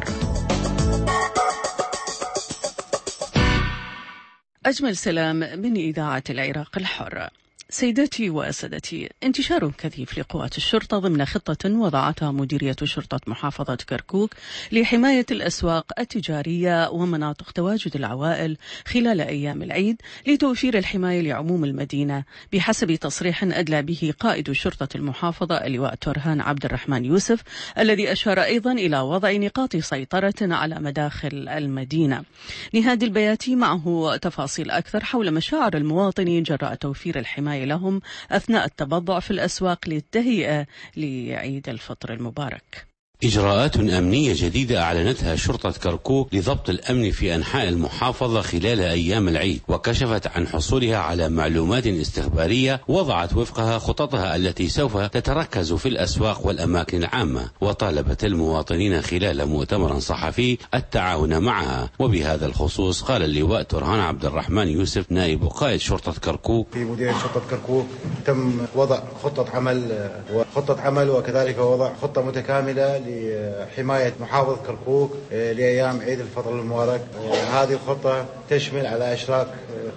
أجمل سلام من إذاعة العراق الحر. سيداتي وسادتي، انتشار كثيف لقوات الشرطة ضمن خطة وضعتها مديرية شرطة محافظة كركوك لحماية الأسواق التجارية ومناطق تواجد العوائل خلال أيام العيد لتوفير الحماية لعموم المدينة، بحسب تصريح أدلى به قائد شرطة المحافظة اللواء تورهان عبد الرحمن يوسف، الذي أشار أيضا إلى وضع نقاط سيطرة على مداخل المدينة. نهاد البياتي معه تفاصيل أكثر حول مشاعر المواطنين جراء توفير الحماية لهم أثناء التبضع في الأسواق للتهيئة لعيد الفطر المبارك. إجراءات أمنية جديدة أعلنتها شرطة كركوك لضبط الأمن في أنحاء المحافظة خلال أيام العيد، وكشفت عن حصولها على معلومات استخبارية وضعت وفقها خططها التي سوف تتركز في الأسواق والأماكن العامة، وطالبت المواطنين خلال مؤتمر صحفي التعاون معها. وبهذا الخصوص قال اللواء تورهان عبد الرحمن يوسف نائب قائد شرطة كركوك: في مديرية شرطة كركوك تم وضع خطة عمل وكذلك وضع خطة متكاملة لحماية محافظة كركوك لأيام عيد الفطر المبارك. هذه الخطة تشمل على إشراك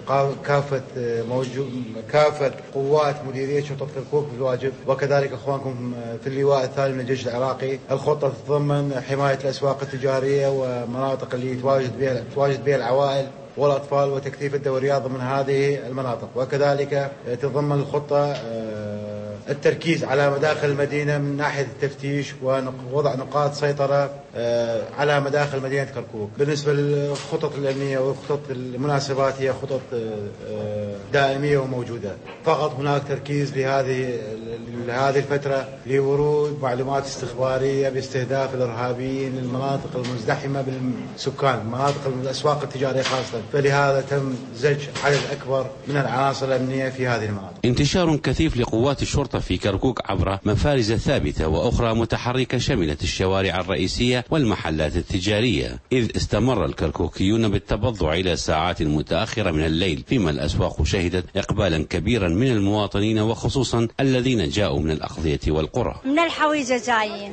كافة قوات مديرية شرطة كركوك في الواجب، وكذلك أخوانكم في اللواء الثاني من الجيش العراقي. الخطة تتضمن حماية الأسواق التجارية ومناطق اللي تواجد بها العوائل والأطفال وتكثيف الدوريات ضمن هذه المناطق، وكذلك تتضمن الخطة التركيز على مداخل المدينة من ناحية التفتيش ووضع نقاط سيطرة على مداخل مدينة كركوك. بالنسبة للخطط الأمنية والخطط المناسبات هي خطط دائمية وموجودة، فقط هناك تركيز لهذه الفترة لورود معلومات استخبارية باستهداف الإرهابيين للمناطق المزدحمة بالسكان، مناطق الأسواق التجارية خاصة، فلهذا تم زج عدد أكبر من العناصر الأمنية في هذه المناطق. انتشار كثيف لقوات الشرطة الشرطة في كركوك عبر مفارز ثابتة وأخرى متحركة شملت الشوارع الرئيسية والمحلات التجارية، إذ استمر الكركوكيون بالتبضع إلى ساعات متأخرة من الليل، فيما الأسواق شهدت إقبالا كبيرا من المواطنين وخصوصا الذين جاءوا من الأقضية والقرى. من الحويجة جايين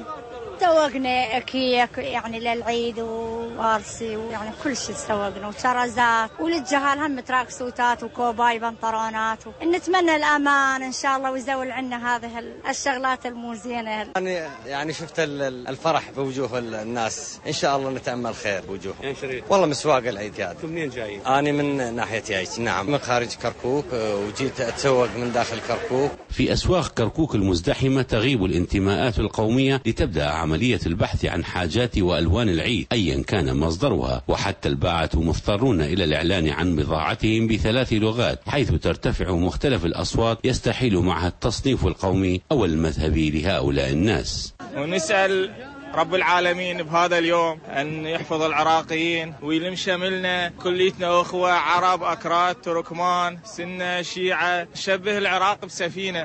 سوقنا كيك يعني للعيد وارسي ويعني كل شيء سوقنا وشرزات، وللجهال هم تراك سوتات وكوباي بنطرونات نتمنى الأمان إن شاء الله ويزول عنا هذه الشغلات المو زينة. يعني شفت الفرح بوجوه الناس، إن شاء الله نتأمل خير بوجوههم. والله مسواق العيد هذا. منين جايين؟ أنا من ناحية يايت. نعم من خارج كركوك وجيت أتسوق من داخل كركوك. في أسواق كركوك المزدحمة تغيب الانتماءات القومية لتبدأ عملية البحث عن حاجات وألوان العيد أيا كان مصدرها، وحتى الباعة مضطرون إلى الإعلان عن بضاعتهم ب3 لغات، حيث ترتفع مختلف الأصوات يستحيل معها التصنيف القومي أو المذهبي لهؤلاء الناس. ونسأل رب العالمين بهذا اليوم أن يحفظ العراقيين ويلم شملنا كليتنا أخوة عرب أكراد تركمان سنة شيعة، شبه العراق بسفينة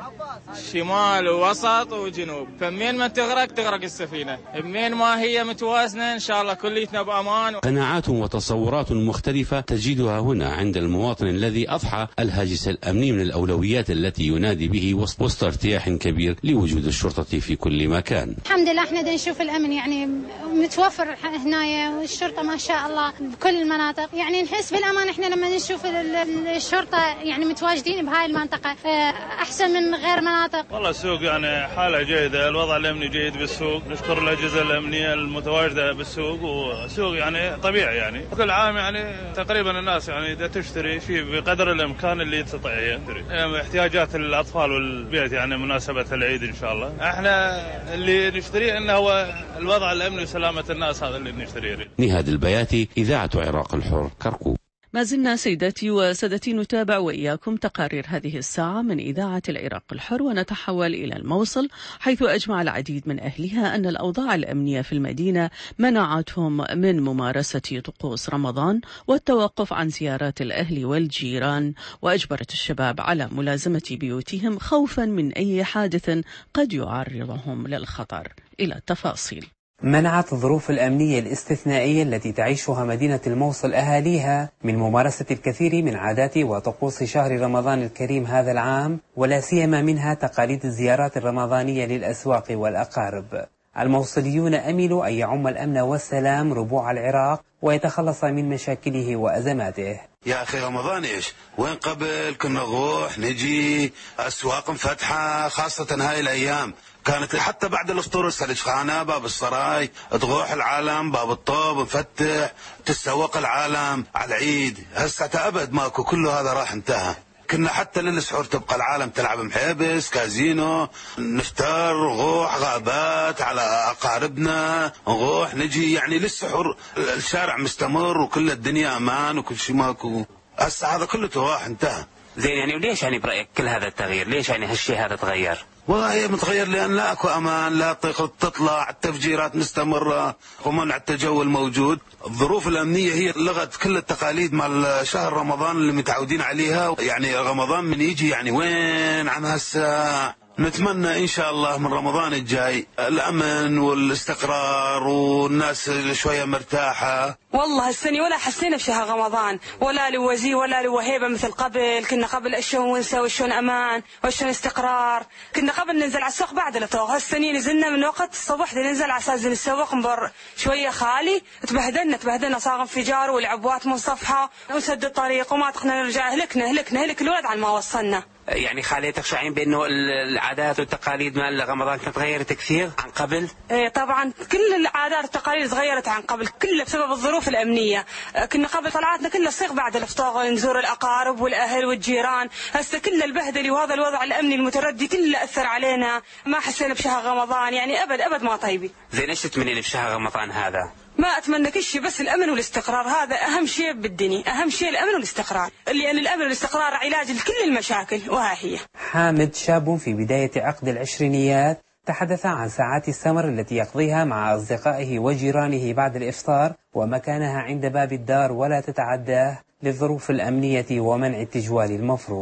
شمال ووسط وجنوب، فمين ما تغرق السفينة، منين ما هي متوازنة إن شاء الله كليتنا بأمان. قناعات وتصورات مختلفة تجدها هنا عند المواطن الذي أضحى الهاجس الأمني من الأولويات التي ينادي به وسط ارتياح كبير لوجود الشرطة في كل مكان. الحمد لله احنا نشوف الأمن يعني متوفر هنا والشرطة ما شاء الله بكل المناطق، يعني نحس بالأمان احنا لما نشوف الشرطة يعني متواجدين بهاي المنطقة أحسن من غير مناطق. والله السوق يعني حالة جيدة، الوضع الأمني جيد بالسوق، نشكر الأجهزة الأمنية المتواجدة بالسوق، وسوق يعني طبيعي يعني كل عام يعني تقريبا الناس يعني تشتري شيء بقدر الإمكان اللي تستطيع يشتري، يعني احتياجات الأطفال والبيت يعني مناسبة العيد إن شاء الله. احنا اللي نشتريه إنه هو الوضع الأمني وسلامة الناس، هذا اللي نشتريه. نهاد البياتي، إذاعة عراق الحر، كركوك. ما زلنا سيداتي وسادتي نتابع وإياكم تقارير هذه الساعة من إذاعة العراق الحر، ونتحول إلى الموصل حيث أجمع العديد من أهلها أن الأوضاع الأمنية في المدينة منعتهم من ممارسة طقوس رمضان والتوقف عن زيارات الأهل والجيران، وأجبرت الشباب على ملازمة بيوتهم خوفا من أي حادث قد يعرضهم للخطر. إلى التفاصيل. منعت الظروف الأمنية الاستثنائية التي تعيشها مدينة الموصل أهاليها من ممارسة الكثير من عادات وطقوس شهر رمضان الكريم هذا العام، ولا سيما منها تقاليد الزيارات الرمضانية للأسواق والأقارب. الموصليون أملوا أن يعم الأمن والسلام ربوع العراق ويتخلص من مشاكله وأزماته. يا أخي رمضان إيش وين قبل كنا نروح نجي أسواق مفتحة، خاصة هاي الأيام كانت حتى بعد الفطور السلجخانة باب السراي تروح العالم، باب الطوب مفتح تتسوق العالم على العيد. هسه أبد ماكو، كله هذا راح انتهى. كنا حتى للسحور تبقى العالم تلعب محيبس كازينو، نفتر نروح غابات على أقاربنا، نروح نجي يعني للسحور الشارع مستمر وكل الدنيا أمان وكل شيء ماكو. هسه هذا كله راح انتهى. زين يعني وليش يعني برأيك كل هذا التغيير؟ ليش يعني هالشيء هذا تغير؟ والله هي متغير لأن لا أكو أمان، لا تطلع، التفجيرات مستمرة ومنع التجول موجود. الظروف الأمنية هي لغت كل التقاليد مال شهر رمضان اللي متعودين عليها. يعني رمضان من يجي يعني وين عن هسه. نتمنى إن شاء الله من رمضان الجاي الأمن والاستقرار والناس شوية مرتاحة. والله السنة ولا حسينا بشهر رمضان، ولا له وزي ولا له وهيبة مثل قبل. كنا قبل اشون ونسى وشون أمان وشون استقرار. كنا قبل ننزل على السوق بعد الفطور، هالسنة نزلنا من وقت الصبح ننزل على أساس نسوق نبر شوية خالي. تبهدلنا صار انفجار والعبوات منصفحة وسد الطريق وما تقدر نرجع. هلك الولد على ما وصلنا. يعني خاليتك شاعين بأنه العادات والتقاليد مال رمضان كانت تغيرت كثير عن قبل؟ ايه طبعا كل العادات والتقاليد تغيرت عن قبل، كلها بسبب الظروف الأمنية. كنا قبل طلعاتنا كلها تصيغ بعد الافطار نزور الأقارب والأهل والجيران. هسه كل البهدله وهذا الوضع الأمني المتردي كله أثر علينا، ما حسينا بشهر رمضان يعني أبد ما طيبي. زين ايش تتمنين بشهر رمضان هذا؟ ما أتمنى كل شيء بس الأمن والاستقرار، هذا أهم شيء بالدنيا، أهم شيء الأمن والاستقرار، لأن الأمن والاستقرار علاج لكل المشاكل وها هي. حامد شاب في بداية عقد العشرينيات تحدث عن ساعات السمر التي يقضيها مع أصدقائه وجيرانه بعد الإفطار ومكانها عند باب الدار ولا تتعداه للظروف الأمنية ومنع التجوال المفروض.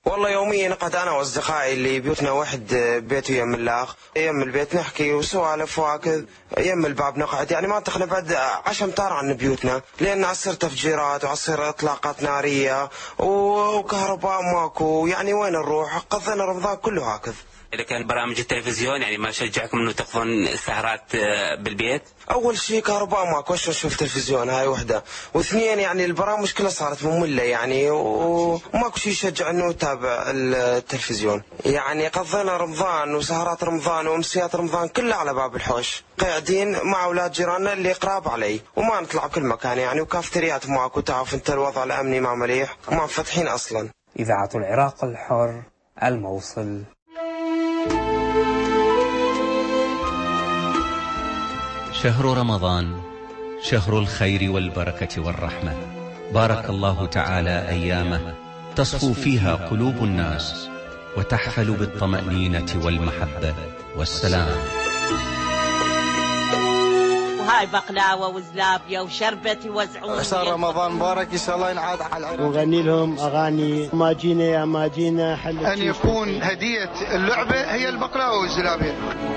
والله يوميا نقعد أنا وأصدقائي اللي بيوتنا واحد بيته يم اللاخ، يم البيت نحكي وسوالف وهكذا، يم الباب نقعد، يعني منطقة نبعد 10 أمتار عن بيوتنا، لأن عصير تفجيرات وعصير إطلاقات نارية وكهرباء ماكو، يعني وين نروح؟ قضينا رمضان كله هكذا. إذا كان برامج التلفزيون يعني ما شجعكم إنه تقضون سهرات بالبيت؟ أول شيء كهرباء ماكو، نشوف تلفزيون، هاي وحدة، واثنين يعني البرامج كلها صارت مملة يعني وماكو شيء يشجع إنه يتابع التلفزيون. يعني قضينا رمضان وسهرات رمضان وأمسيات رمضان كلها على باب الحوش، قاعدين مع أولاد جيراننا اللي قراب علي، وما نطلع كل مكان يعني، وكافتريات ماكو، تعرف أنت الوضع الأمني ما مليح وما مفتحين أصلا. إذاعة العراق الحر، الموصل. شهر رمضان شهر الخير والبركة والرحمة، بارك الله تعالى أيامه تصفو فيها قلوب الناس وتحفل بالطمأنينة والمحبة والسلام. وهاي بقلاوة وزلابية وشربة يوزعون. شهر رمضان مبارك، إن شاء الله ينعاد على العراق. ونغني لهم أغاني ما جينا يا ما جينا حل أن يكون هدية اللعبة هي البقلاوة والزلابية.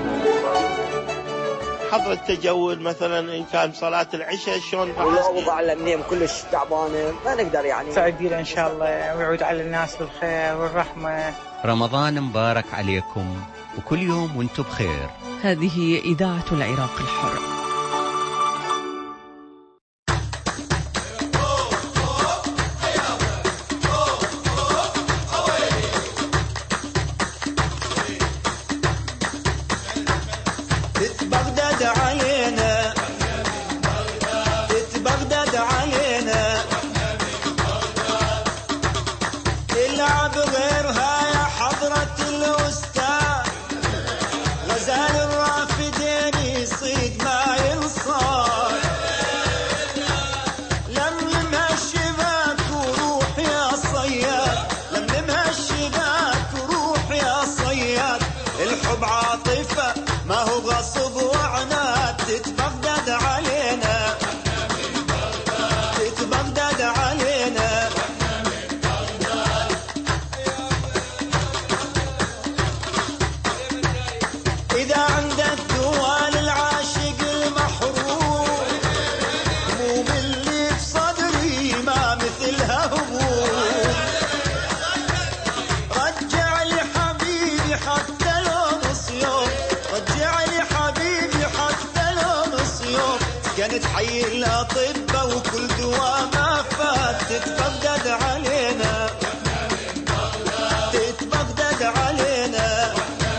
حضر التجول مثلا إن كان صلاة العشاء شلون والأوضاع الأمنية كلش تعبانة، ما نقدر يعني. سعيدين إن شاء الله ويعود على الناس بالخير والرحمة. رمضان مبارك عليكم وكل يوم وانتم بخير. هذه إذاعة العراق الحر. حي الأطباء وكل دواء ما فات تتبغدد علينا، تتبغدد علينا.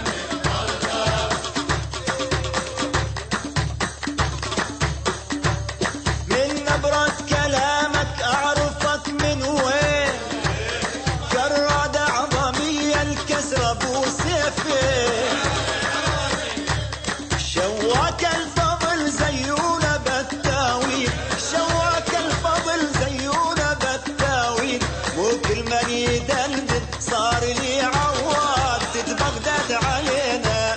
من نبرة كلامك أعرفك من وين، كرادة عظمية الكسر أبو سيفين، شواك الفضل زيونة بالتاويل، شواك الفضل زيونة بالتاويل، وكل من يدندن صار لي عواد، تتبغدد علينا،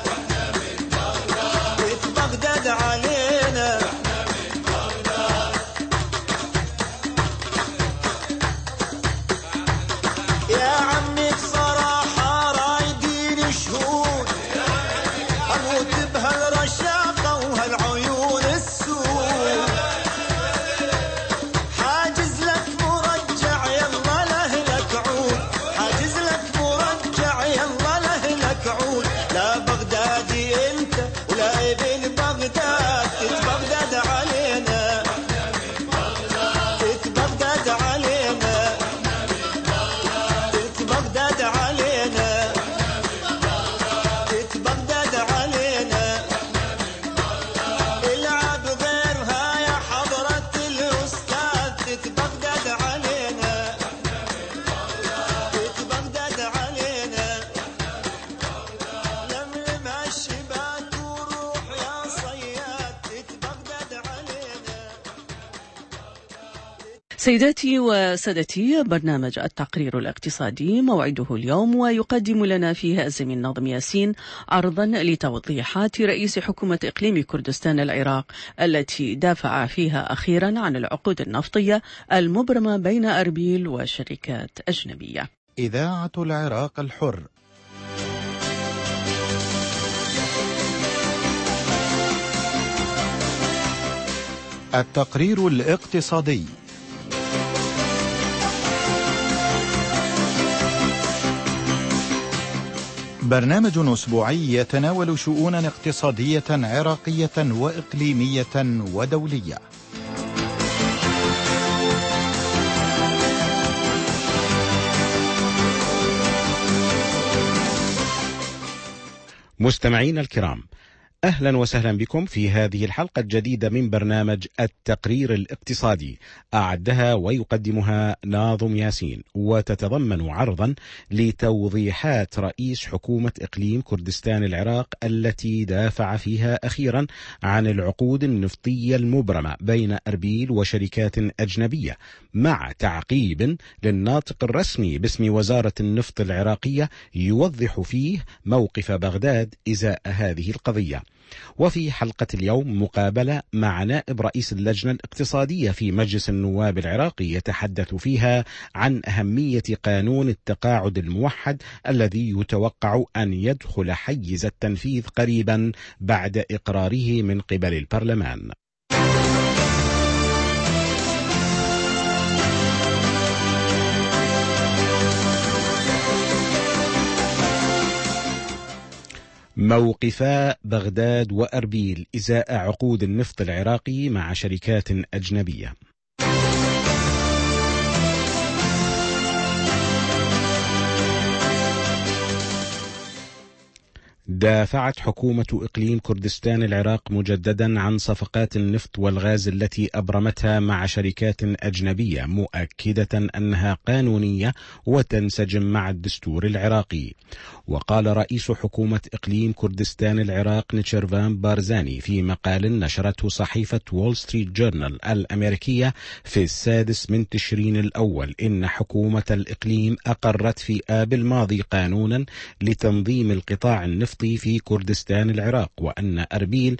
تتبغدد علينا. يا عمي بصراحة رايدين شهود، أموت بهالرشاقة وهالعيون السود، حاجز لك مرجع يلا لهلك عود، حاجز لك مرجع يلا لهلك عود، لا بغدادي انت ولا ابن بغداد، تتبغدد علينا، تتبغدد علينا، تتبغدد علينا، تتبغدد علينا. العب غيرها يا حضرة الأستاذ، تتبغدد علينا، تتبغدد علينا. لملم هالشباك وروح يا صياد، تتبغدد علينا. سيداتي وسادتي، برنامج التقرير الاقتصادي موعده اليوم، ويقدم لنا فيه الزميل ناظم ياسين عرضا لتوضيحات رئيس حكومة إقليم كردستان العراق التي دافع فيها أخيرا عن العقود النفطية المبرمة بين أربيل وشركات أجنبية. إذاعة العراق الحر. التقرير الاقتصادي. برنامج أسبوعي يتناول شؤونا اقتصادية عراقية وإقليمية ودولية. مستمعينا الكرام، أهلا وسهلا بكم في هذه الحلقة الجديدة من برنامج التقرير الاقتصادي، أعدها ويقدمها ناظم ياسين، وتتضمن عرضا لتوضيحات رئيس حكومة إقليم كردستان العراق التي دافع فيها أخيرا عن العقود النفطية المبرمة بين أربيل وشركات أجنبية، مع تعقيب للناطق الرسمي باسم وزارة النفط العراقية يوضح فيه موقف بغداد إزاء هذه القضية. وفي حلقة اليوم مقابلة مع نائب رئيس اللجنة الاقتصادية في مجلس النواب العراقي يتحدث فيها عن أهمية قانون التقاعد الموحد الذي يتوقع أن يدخل حيز التنفيذ قريبا بعد إقراره من قبل البرلمان. موقفا بغداد وأربيل إزاء عقود النفط العراقي مع شركات أجنبية. دافعت حكومة إقليم كردستان العراق مجددا عن صفقات النفط والغاز التي أبرمتها مع شركات أجنبية، مؤكدة أنها قانونية وتنسجم مع الدستور العراقي. وقال رئيس حكومة إقليم كردستان العراق نيتشيرفان بارزاني في مقال نشرته صحيفة وول ستريت جورنال الأمريكية في 6 تشرين الأول إن حكومة الإقليم أقرت في آب الماضي قانونا لتنظيم القطاع النفطي في كردستان العراق، وأن أربيل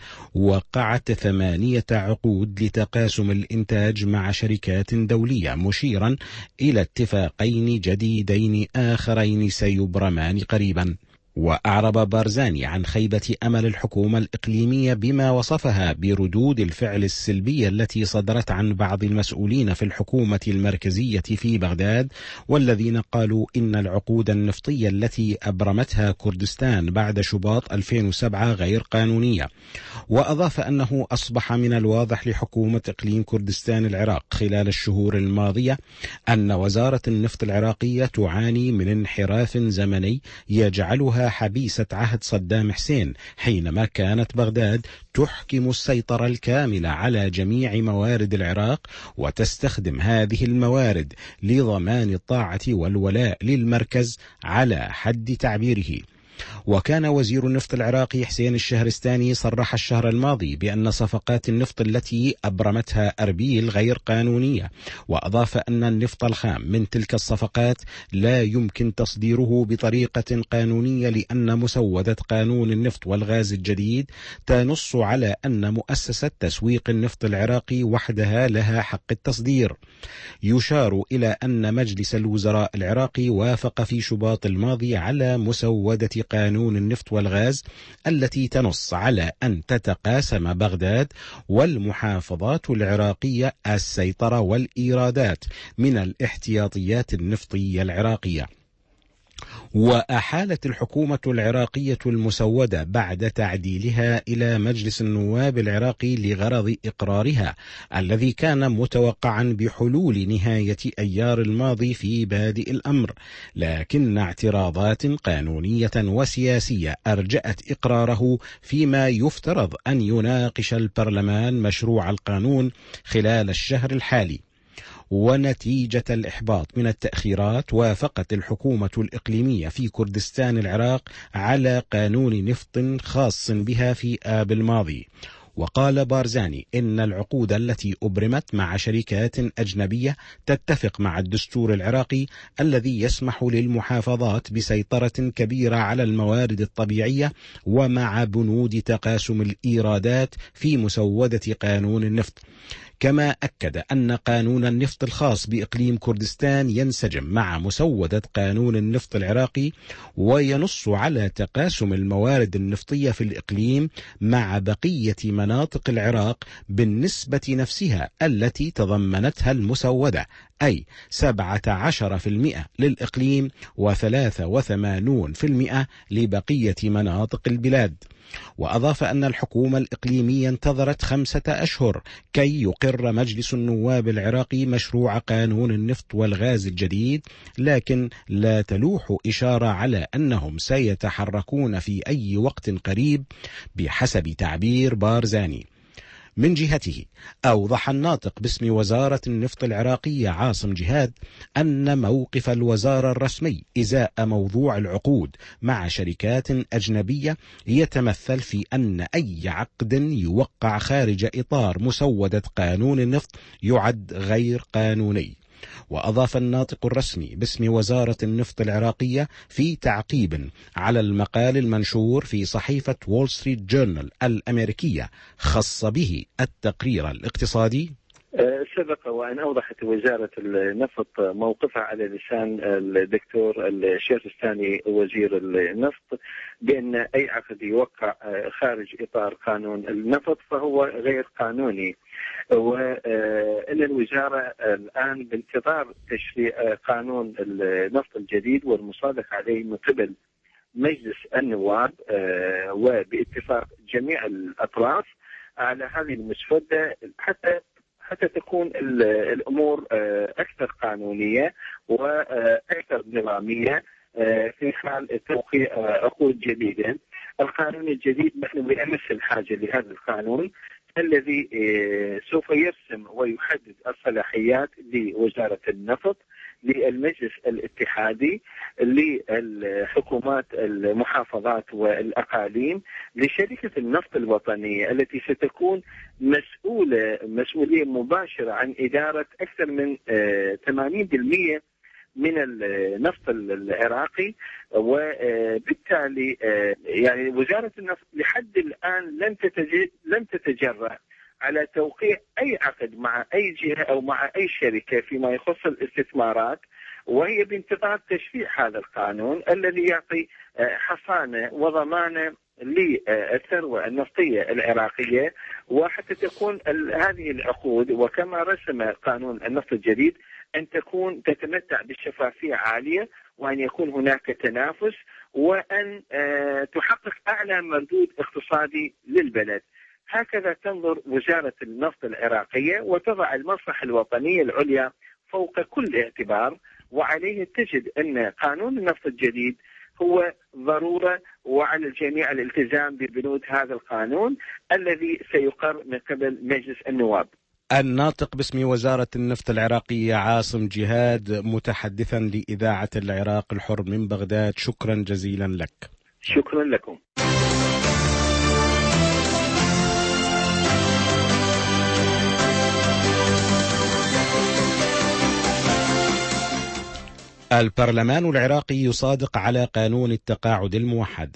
وقعت 8 عقود لتقاسم الإنتاج مع شركات دولية، مشيرا إلى اتفاقين جديدين آخرين سيبرمان قريبا. وأعرب بارزاني عن خيبة أمل الحكومة الإقليمية بما وصفها بردود الفعل السلبية التي صدرت عن بعض المسؤولين في الحكومة المركزية في بغداد، والذين قالوا إن العقود النفطية التي أبرمتها كردستان بعد شباط 2007 غير قانونية. وأضاف أنه أصبح من الواضح لحكومة إقليم كردستان العراق خلال الشهور الماضية أن وزارة النفط العراقية تعاني من انحراف زمني يجعلها حبيسة عهد صدام حسين، حينما كانت بغداد تحكم السيطرة الكاملة على جميع موارد العراق وتستخدم هذه الموارد لضمان الطاعة والولاء للمركز على حد تعبيره. وكان وزير النفط العراقي حسين الشهرستاني صرح الشهر الماضي بأن صفقات النفط التي أبرمتها أربيل غير قانونية، وأضاف أن النفط الخام من تلك الصفقات لا يمكن تصديره بطريقة قانونية، لأن مسودة قانون النفط والغاز الجديد تنص على أن مؤسسة تسويق النفط العراقي وحدها لها حق التصدير. يشار إلى أن مجلس الوزراء العراقي وافق في شباط الماضي على مسودة قانون النفط والغاز التي تنص على أن تتقاسم بغداد والمحافظات العراقية السيطرة والإيرادات من الاحتياطيات النفطية العراقية. وأحالت الحكومة العراقية المسودة بعد تعديلها إلى مجلس النواب العراقي لغرض إقرارها، الذي كان متوقعا بحلول نهاية أيار الماضي في بادئ الأمر، لكن اعتراضات قانونية وسياسية أرجأت إقراره، فيما يفترض أن يناقش البرلمان مشروع القانون خلال الشهر الحالي. ونتيجة الإحباط من التأخيرات وافقت الحكومة الإقليمية في كردستان العراق على قانون نفط خاص بها في آب الماضي. وقال بارزاني إن العقود التي أبرمت مع شركات أجنبية تتفق مع الدستور العراقي الذي يسمح للمحافظات بسيطرة كبيرة على الموارد الطبيعية ومع بنود تقاسم الإيرادات في مسودة قانون النفط. كما أكد أن قانون النفط الخاص بإقليم كردستان ينسجم مع مسودة قانون النفط العراقي وينص على تقاسم الموارد النفطية في الإقليم مع بقية مناطق العراق بالنسبة نفسها التي تضمنتها المسودة، أي 17% للإقليم و83% لبقية مناطق البلاد. وأضاف أن الحكومة الإقليمية انتظرت 5 أشهر كي يقر مجلس النواب العراقي مشروع قانون النفط والغاز الجديد، لكن لا تلوح إشارة على أنهم سيتحركون في أي وقت قريب بحسب تعبير بارزاني. من جهته أوضح الناطق باسم وزارة النفط العراقية عاصم جهاد أن موقف الوزارة الرسمي إزاء موضوع العقود مع شركات أجنبية يتمثل في أن أي عقد يوقع خارج إطار مسودة قانون النفط يعد غير قانوني. وأضاف الناطق الرسمي باسم وزارة النفط العراقية في تعقيب على المقال المنشور في صحيفة وول ستريت جورنال الأمريكية خاص به التقرير الاقتصادي: سبق وأن أوضحت وزارة النفط موقفها على لسان الدكتور الشهرستاني وزير النفط بأن أي عقد يوقع خارج إطار قانون النفط فهو غير قانوني، وأن الوزارة الآن بانتظار تشريع قانون النفط الجديد والمصادق عليه من قبل مجلس النواب وباتفاق جميع الأطراف على هذه المسودة حتى تكون الأمور أكثر قانونية وأكثر نظامية في حال توقيع عقود جديدة. القانون الجديد نحن بأمس الحاجة لهذا القانون الذي سوف يرسم ويحدد الصلاحيات لوزارة النفط، للمجلس الاتحادي، للحكومات المحافظات والأقاليم، لشركة النفط الوطنية التي ستكون مسؤولية مباشرة عن إدارة أكثر من 80% من النفط العراقي. وبالتالي يعني وزارة النفط لحد الآن لم تتجرأ على توقيع أي عقد مع أي جهة أو مع أي شركة فيما يخص الاستثمارات، وهي بانتظار تشريع هذا القانون الذي يعطي حصانة وضمانة للثروة النفطية العراقية، وحتى تكون هذه العقود وكما رسم قانون النفط الجديد أن تكون تتمتع بالشفافية عالية، وأن يكون هناك تنافس، وأن تحقق أعلى مردود اقتصادي للبلد. هكذا تنظر وزارة النفط العراقية وتضع المصلحة الوطنية العليا فوق كل اعتبار، وعليه تجد أن قانون النفط الجديد هو ضرورة، وعلى الجميع الالتزام ببنود هذا القانون الذي سيقر من قبل مجلس النواب. الناطق باسم وزارة النفط العراقية عاصم جهاد متحدثا لإذاعة العراق الحر من بغداد، شكرا جزيلا لك. شكرا لكم. البرلمان العراقي يصادق على قانون التقاعد الموحد.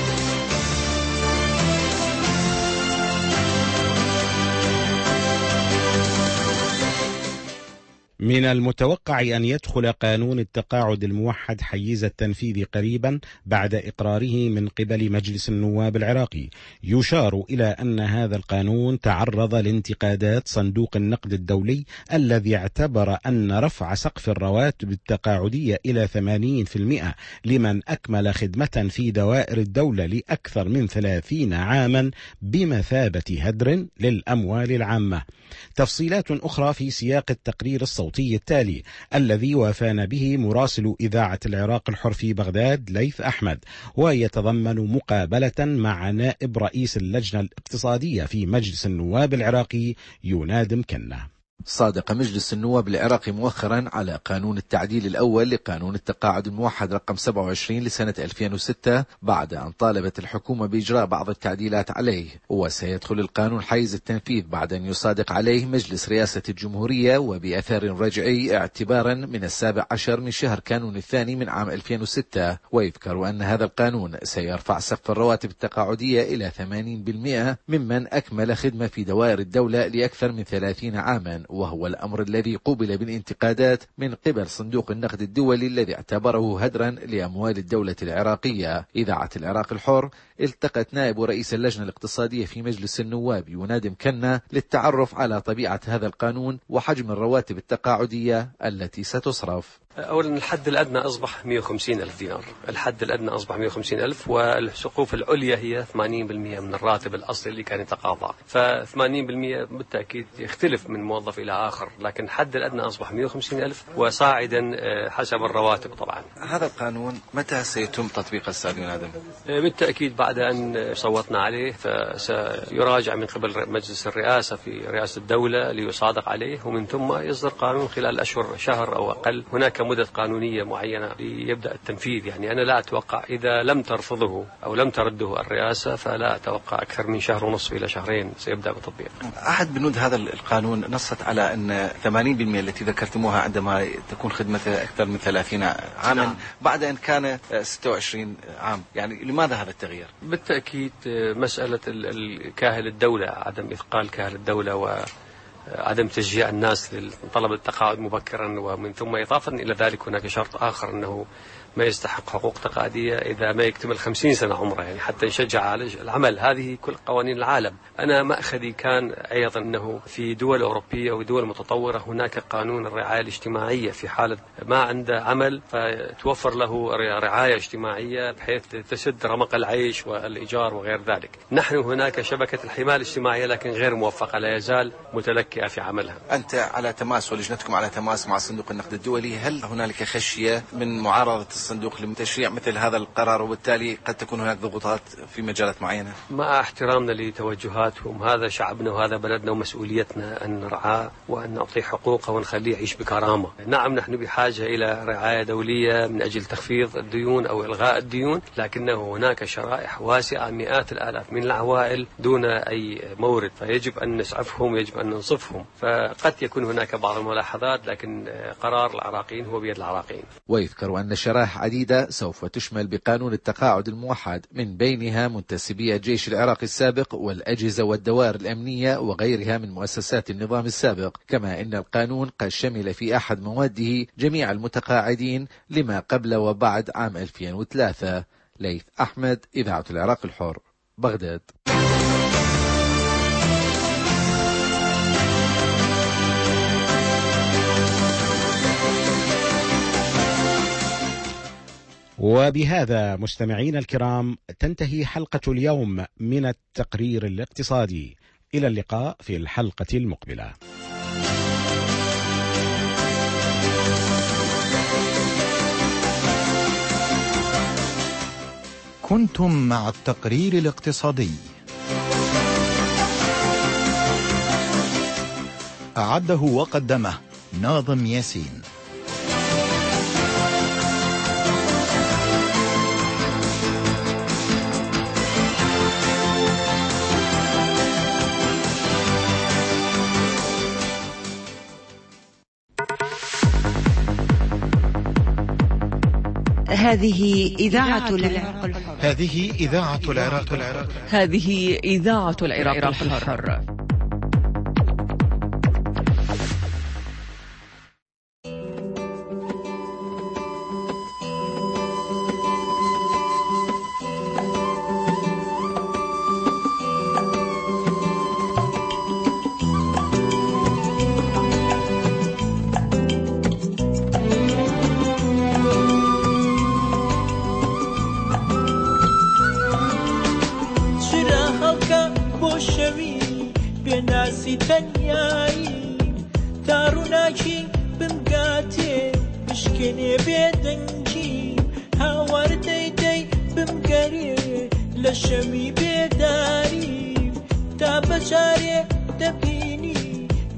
من المتوقع أن يدخل قانون التقاعد الموحد حيز التنفيذ قريبا بعد إقراره من قبل مجلس النواب العراقي. يشار إلى أن هذا القانون تعرض لانتقادات صندوق النقد الدولي الذي اعتبر أن رفع سقف الرواتب التقاعدية إلى 80% لمن أكمل خدمة في دوائر الدولة لأكثر من 30 عاما بمثابة هدر للأموال العامة. تفصيلات أخرى في سياق التقرير الصوتي التالي الذي وافانا به مراسل إذاعة العراق الحر في بغداد ليث أحمد، ويتضمن مقابلة مع نائب رئيس اللجنة الاقتصادية في مجلس النواب العراقي يوناد مكنة. صادق مجلس النواب العراقي مؤخرا على قانون التعديل الأول لقانون التقاعد الموحد رقم 27 لسنة 2006 بعد أن طالبت الحكومة بإجراء بعض التعديلات عليه، وسيدخل القانون حيز التنفيذ بعد أن يصادق عليه مجلس رئاسة الجمهورية وبأثار رجعي اعتبارا من 17 من شهر كانون الثاني من عام 2006. ويذكر أن هذا القانون سيرفع سقف الرواتب التقاعدية إلى 80% ممن أكمل خدمة في دوائر الدولة لأكثر من 30 عاما، وهو الأمر الذي قوبل بالانتقادات من قبل صندوق النقد الدولي الذي اعتبره هدرا لأموال الدولة العراقية. إذاعة العراق الحر التقت نائب رئيس اللجنة الاقتصادية في مجلس النواب ينادم كنا للتعرف على طبيعة هذا القانون وحجم الرواتب التقاعدية التي ستصرف. أولا الحد الأدنى أصبح 150,000 دينار، الحد الأدنى أصبح 150,000، والسقوف العليا هي 80% من الراتب الأصلي اللي كان يتقاضى، ف80% بالتأكيد يختلف من موظف إلى آخر، لكن الحد الأدنى أصبح 150,000 وصاعدا حسب الرواتب. طبعا هذا القانون متى سيتم تطبيقه أستاذ ينادم؟ بالتأكيد بعد أن صوتنا عليه فسيراجع من قبل مجلس الرئاسة في رئاسة الدولة ليصادق عليه، ومن ثم يصدر قانون خلال أشهر شهر أو أقل. هناك مدة قانونية معينة ليبدأ التنفيذ، يعني أنا لا أتوقع إذا لم ترفضه أو لم ترده الرئاسة فلا أتوقع أكثر من شهر ونصف إلى شهرين سيبدأ بتطبيق. أحد بنود هذا القانون نصت على أن 80% التي ذكرتموها عندما تكون خدمته أكثر من 30 عاما. نعم. بعد أن كان 26 عام، يعني لماذا هذا التغيير؟ بالتأكيد مسألة كاهل الدولة، عدم إثقال كاهل الدولة وعدم تشجيع الناس لطلب التقاعد مبكرا، ومن ثم إضافة إلى ذلك هناك شرط آخر أنه ما يستحق حقوق تقاعدية إذا ما يكتمل 50 سنة عمره، يعني حتى يشجع على العمل. هذه كل قوانين العالم. أنا مأخذي كان أيضا أنه في دول أوروبية ودول متطورة هناك قانون الرعاية الاجتماعية، في حالة ما عنده عمل فتوفر له رعاية اجتماعية بحيث تسد رمق العيش والإيجار وغير ذلك. نحن هناك شبكة الحماية الاجتماعية لكن غير موفقة، لا يزال متلكئة في عملها. أنت على تماس ولجنتكم على تماس مع صندوق النقد الدولي، هل هنالك خشية من معارضة الصندوق لتشريع مثل هذا القرار وبالتالي قد تكون هناك ضغوطات في مجالات معينة؟ مع احترامنا لتوجهاتهم، هذا شعبنا وهذا بلدنا ومسؤوليتنا أن نرعاه وأن نعطيه حقوقه ونخليه يعيش بكرامة. نعم نحن بحاجة إلى رعاية دولية من أجل تخفيض الديون أو إلغاء الديون، لكنه هناك شرائح واسعة مئات الآلاف من العوائل دون أي مورد، فيجب أن نسعفهم ويجب أن ننصفهم. فقد يكون هناك بعض الملاحظات لكن قرار العراقيين هو بيد العراقيين. ويذكر أن شرائح عديدة سوف تشمل بقانون التقاعد الموحد، من بينها منتسبي الجيش العراقي السابق والأجهزة والدوائر الأمنية وغيرها من مؤسسات النظام السابق، كما إن القانون قد شمل في أحد مواده جميع المتقاعدين لما قبل وبعد عام 2003. ليث أحمد، إذاعة العراق الحر، بغداد. وبهذا مستمعين الكرام تنتهي حلقة اليوم من التقرير الاقتصادي. إلى اللقاء في الحلقة المقبلة. كنتم مع التقرير الاقتصادي، أعده وقدمه ناظم ياسين. هذه إذاعة العراق الحر. هذه إذاعة العراق الحر. هذه إذاعة العراق الحر.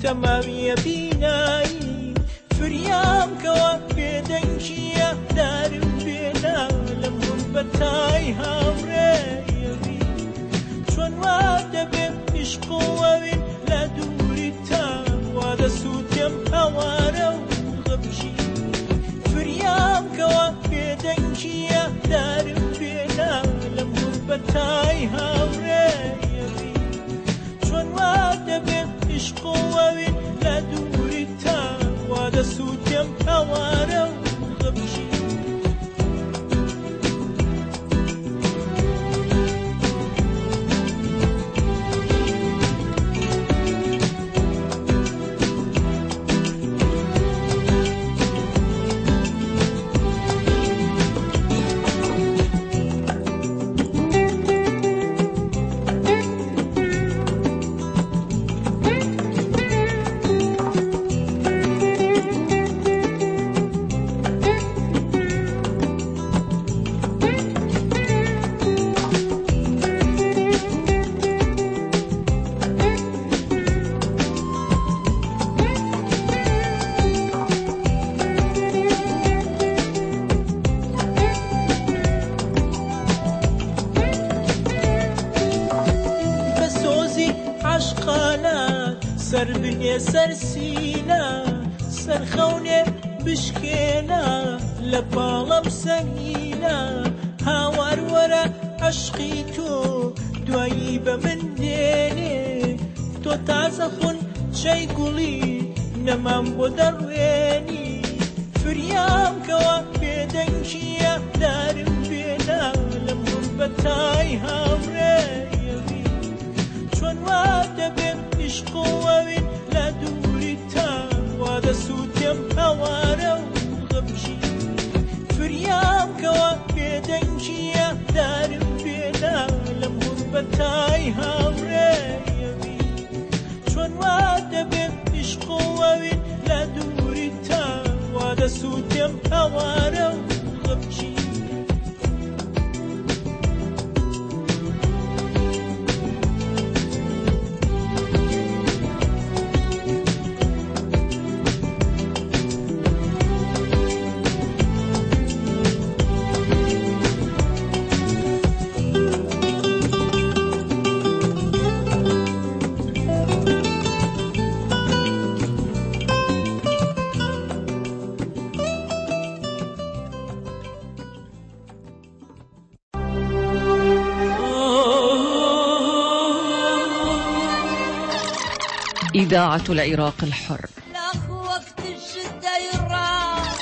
تمامية بینایی فریام کەوا بێدەنگیە دارم بێنا لەم غوربەتای هاوڕێیەوی چۆن وا دەبێ عشقۆوەوین لە دووری تام وا دەسووتێم هەوارە و غەمژی فریام کەوا بێدەنگیە دارم بێنا لەم غوربەتای هاوڕێیەوی چۆن وا دەبێ عشقۆوەوین لە دووری تام وا دەسووتێم هەوارە و غەمژی سەرسینە سەرخەونێ بشکێنە لە پاڵەم سەنگینە هاوار وەرە عەشقی تۆ دوایی بە من دێنێ تۆ تازە خۆن چەی گوڵی نەمام بۆ دەڕوێنی فریام کەوا بێدەنگیە دارم بێنا لەم غوربەتای هاوڕێیەوی چۆن وا دەبێت عشقۆوەوین لە دووری تام وا دەسووتێم هەوارە و غەمژی فریام کەوا بێدەنگیە دارم بێنا لەم غوربەتای هاوڕێیەوی چۆن وا دەبێت عشقۆوەوین لە دووری تام وا دەسووتێم هەوارە و غەمژی إذاعة العراق الحر. وقت الشدة يراح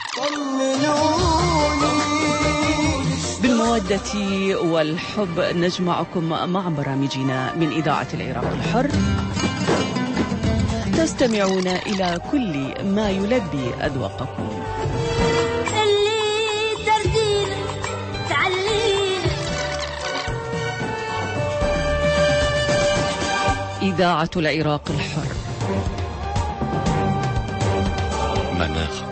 بالمودة والحب نجمعكم مع برامجنا من إذاعة العراق الحر. تستمعون إلى كل ما يلبي أذواقكم. إذاعة العراق الحر. مناخ